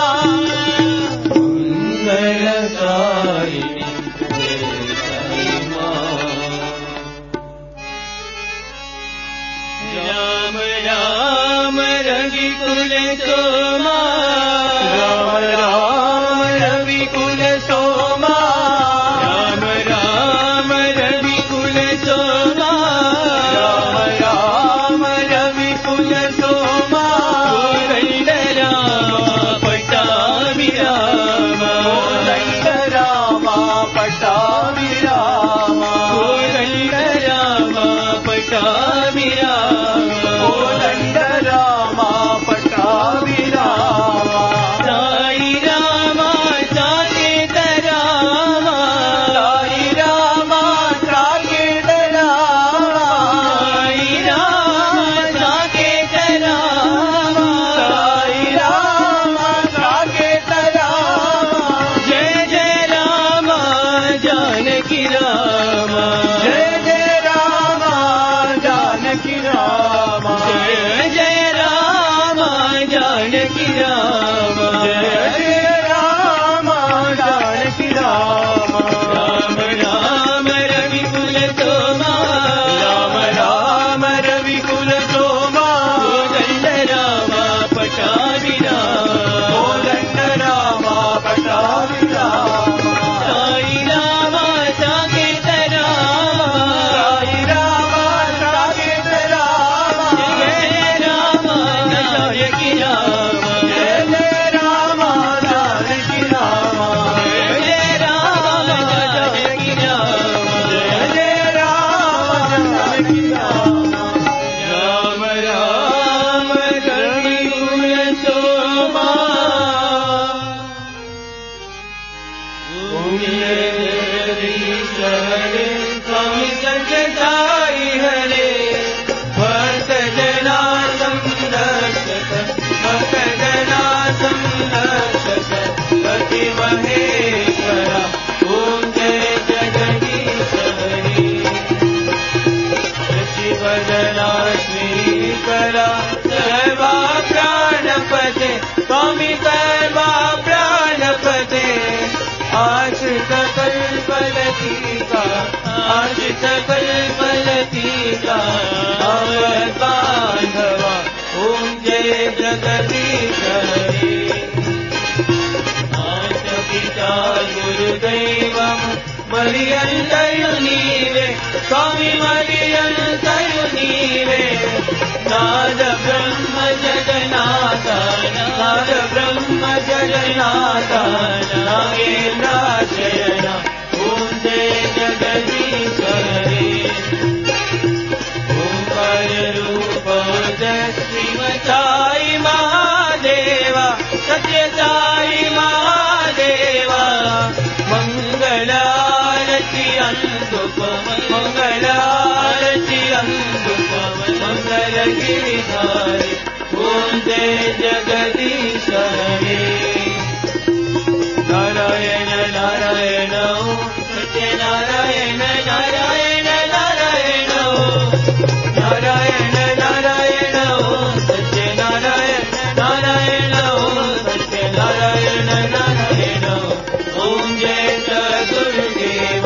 मंगलकारिणी जय साई राम राम रविकुल सोमा राम राम रविकुल सोमा राम राम रविकुल सोमा राम राम रविकुल सोमा कोदंड राम पट्टाभि राम कोदंड राम पट्टाभि राम कोदंड राम पट्टाभि राम कोदंड राम पट्टाभि राम साई राम साकेत राम साई राम साकेत राम साई राम साकेत राम साई राम साकेत राम जय जय राम जानकी राम जय जय राम जानकी राम जय जय राम जानकी राम जय जय राम जानकी राम राम राम रविकुल सोमा राम राम रविकुल सोमा कोदंड राम पट्टाभि राम कोदंड राम पट्टाभि राम साई राम साकेत राम साई राम साकेत राम जय राम जानकी राम जय जय राम जानकी राम जय जय राम जानकी राम जय जय राम जानकी राम राम राम रविकुल सोमा हरे स्वामी सत्य साई हरे भक्त जना संरक्षक भक्त जना संरक्षक पति महेश्वरा ओम जय जगदीश हरि शिवजना श्रीकरा सर्वा प्राणपते स्वामी सर्वा प्राणपते आश्रित कल्पलतिका आश्रित कल्पलतिका अवध बांधवा ओम जय जगदीश हरि माता पिता गुरुदैवम् ಮರಿಯಂತಯು ನೀವೆ ಸ್ವಾಮಿ ಮರಿಯಂತಯು ನೀವೆ ನಾದ ಬ್ರಹ್ಮ ಜಗನ್ನಾಥ ನಾದ ಬ್ರಹ್ಮ ಜಗನ್ನಾಥ ನಾಗೇಂದ್ರಾಶಯನ ಓಂ ಜಯ ಜಗದೀಶ್ವರೇ ಓಂಕಾರ ರೂಪ ಜಯ ಶ್ರೀಮತಾಯಿ ಮಹಾದೇವ ಸತ್ಯ ಸಾಯಿ ಮಹಾದೇವ ಮಂಗಳಾರತಿ ಅಂದು ಮಂಗಳಾರತಿ ಅಂದು ಮಂಗಲ ಗಿರಿಧಾರಿ ಓಂ ಜಯ ಜಗದೀಶ್ವರೇ ನಾರಾಯಣ ನಾರಾಯಣ ಸತ್ಯನಾರಾಯಣ ನಾರಾಯಣ ನಾರಾಯಣ ನಾರಾಯಣ ನಾರಾಯಣ ಸತ್ಯನಾರಾಯಣ ನಾರಾಯಣ ಸತ್ಯನಾರಾಯಣ ನಾರಾಯಣ ಓಂ ಜಯ ಗುರುದೇವ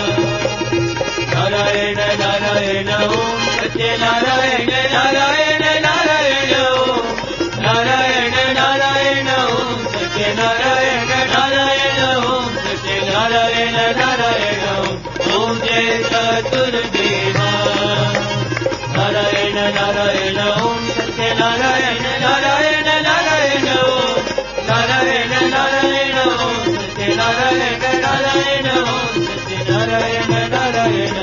ನಾರಾಯಣ ನಾರಾಯಣ ಓಂ ಸತ್ಯನಾರಾಯಣ ನಾರಾಯಣ ನಾರಾಯಣ ನಾರಾಯಣ ನಾರಾಯಣ ಓಂ ಸತ್ಯನಾರಾಯಣ ನಾರಾಯಣ ಓಂ ಸತ್ಯನಾರಾಯಣ ನಾರಾಯಣ ಓಂ ಜಯ ಗುರುದೇವ ನಾರಾಯಣ ನಾರಾಯಣ ಓಂ ಸತ್ಯನಾರಾಯಣ ನಾರಾಯಣ ನಾರಾಯಣ ಓಂ ನಾರಾಯಣ ನಾರಾಯಣ ಓಂ ಸತ್ಯನಾರಾಯಣ ನಾರಾಯಣ ಓಂ ಸತ್ಯನಾರಾಯಣ ನಾರಾಯಣ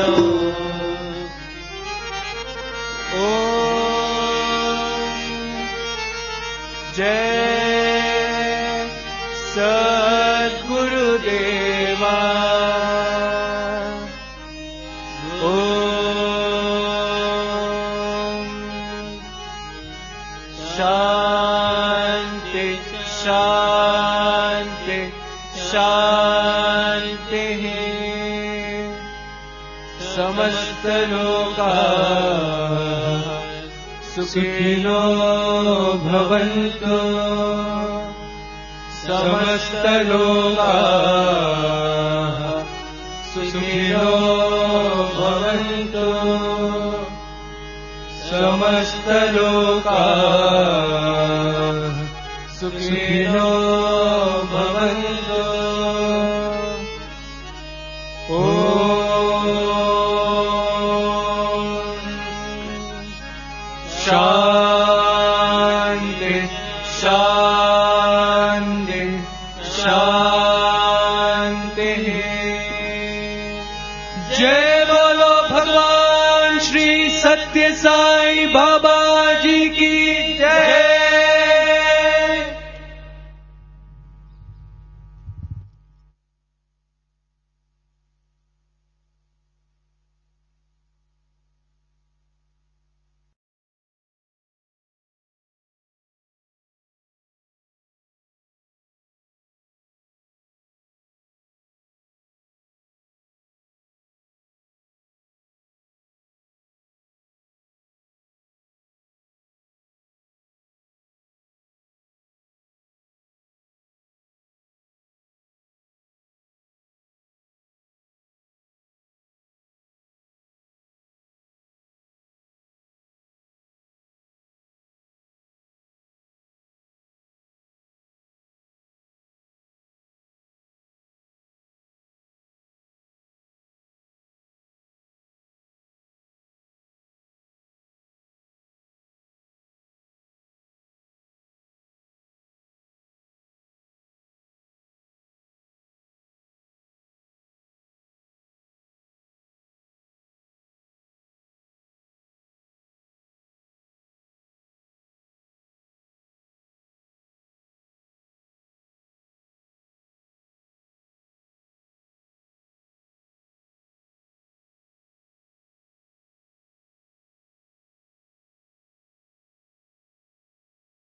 ಓಂ ಜಯ ಸದ್ಗುರುದೇವ शांति शांति शांति समस्त लोकाः सुखिनो भवन्तु समस्त लोकाः सुखिनो भवन्तु समस्त लोकाः सुखिनो भवन्तु ॐ शान्ति शान्ति शान्तिः जय बोलो भगवान श्री सत्य साई बाबा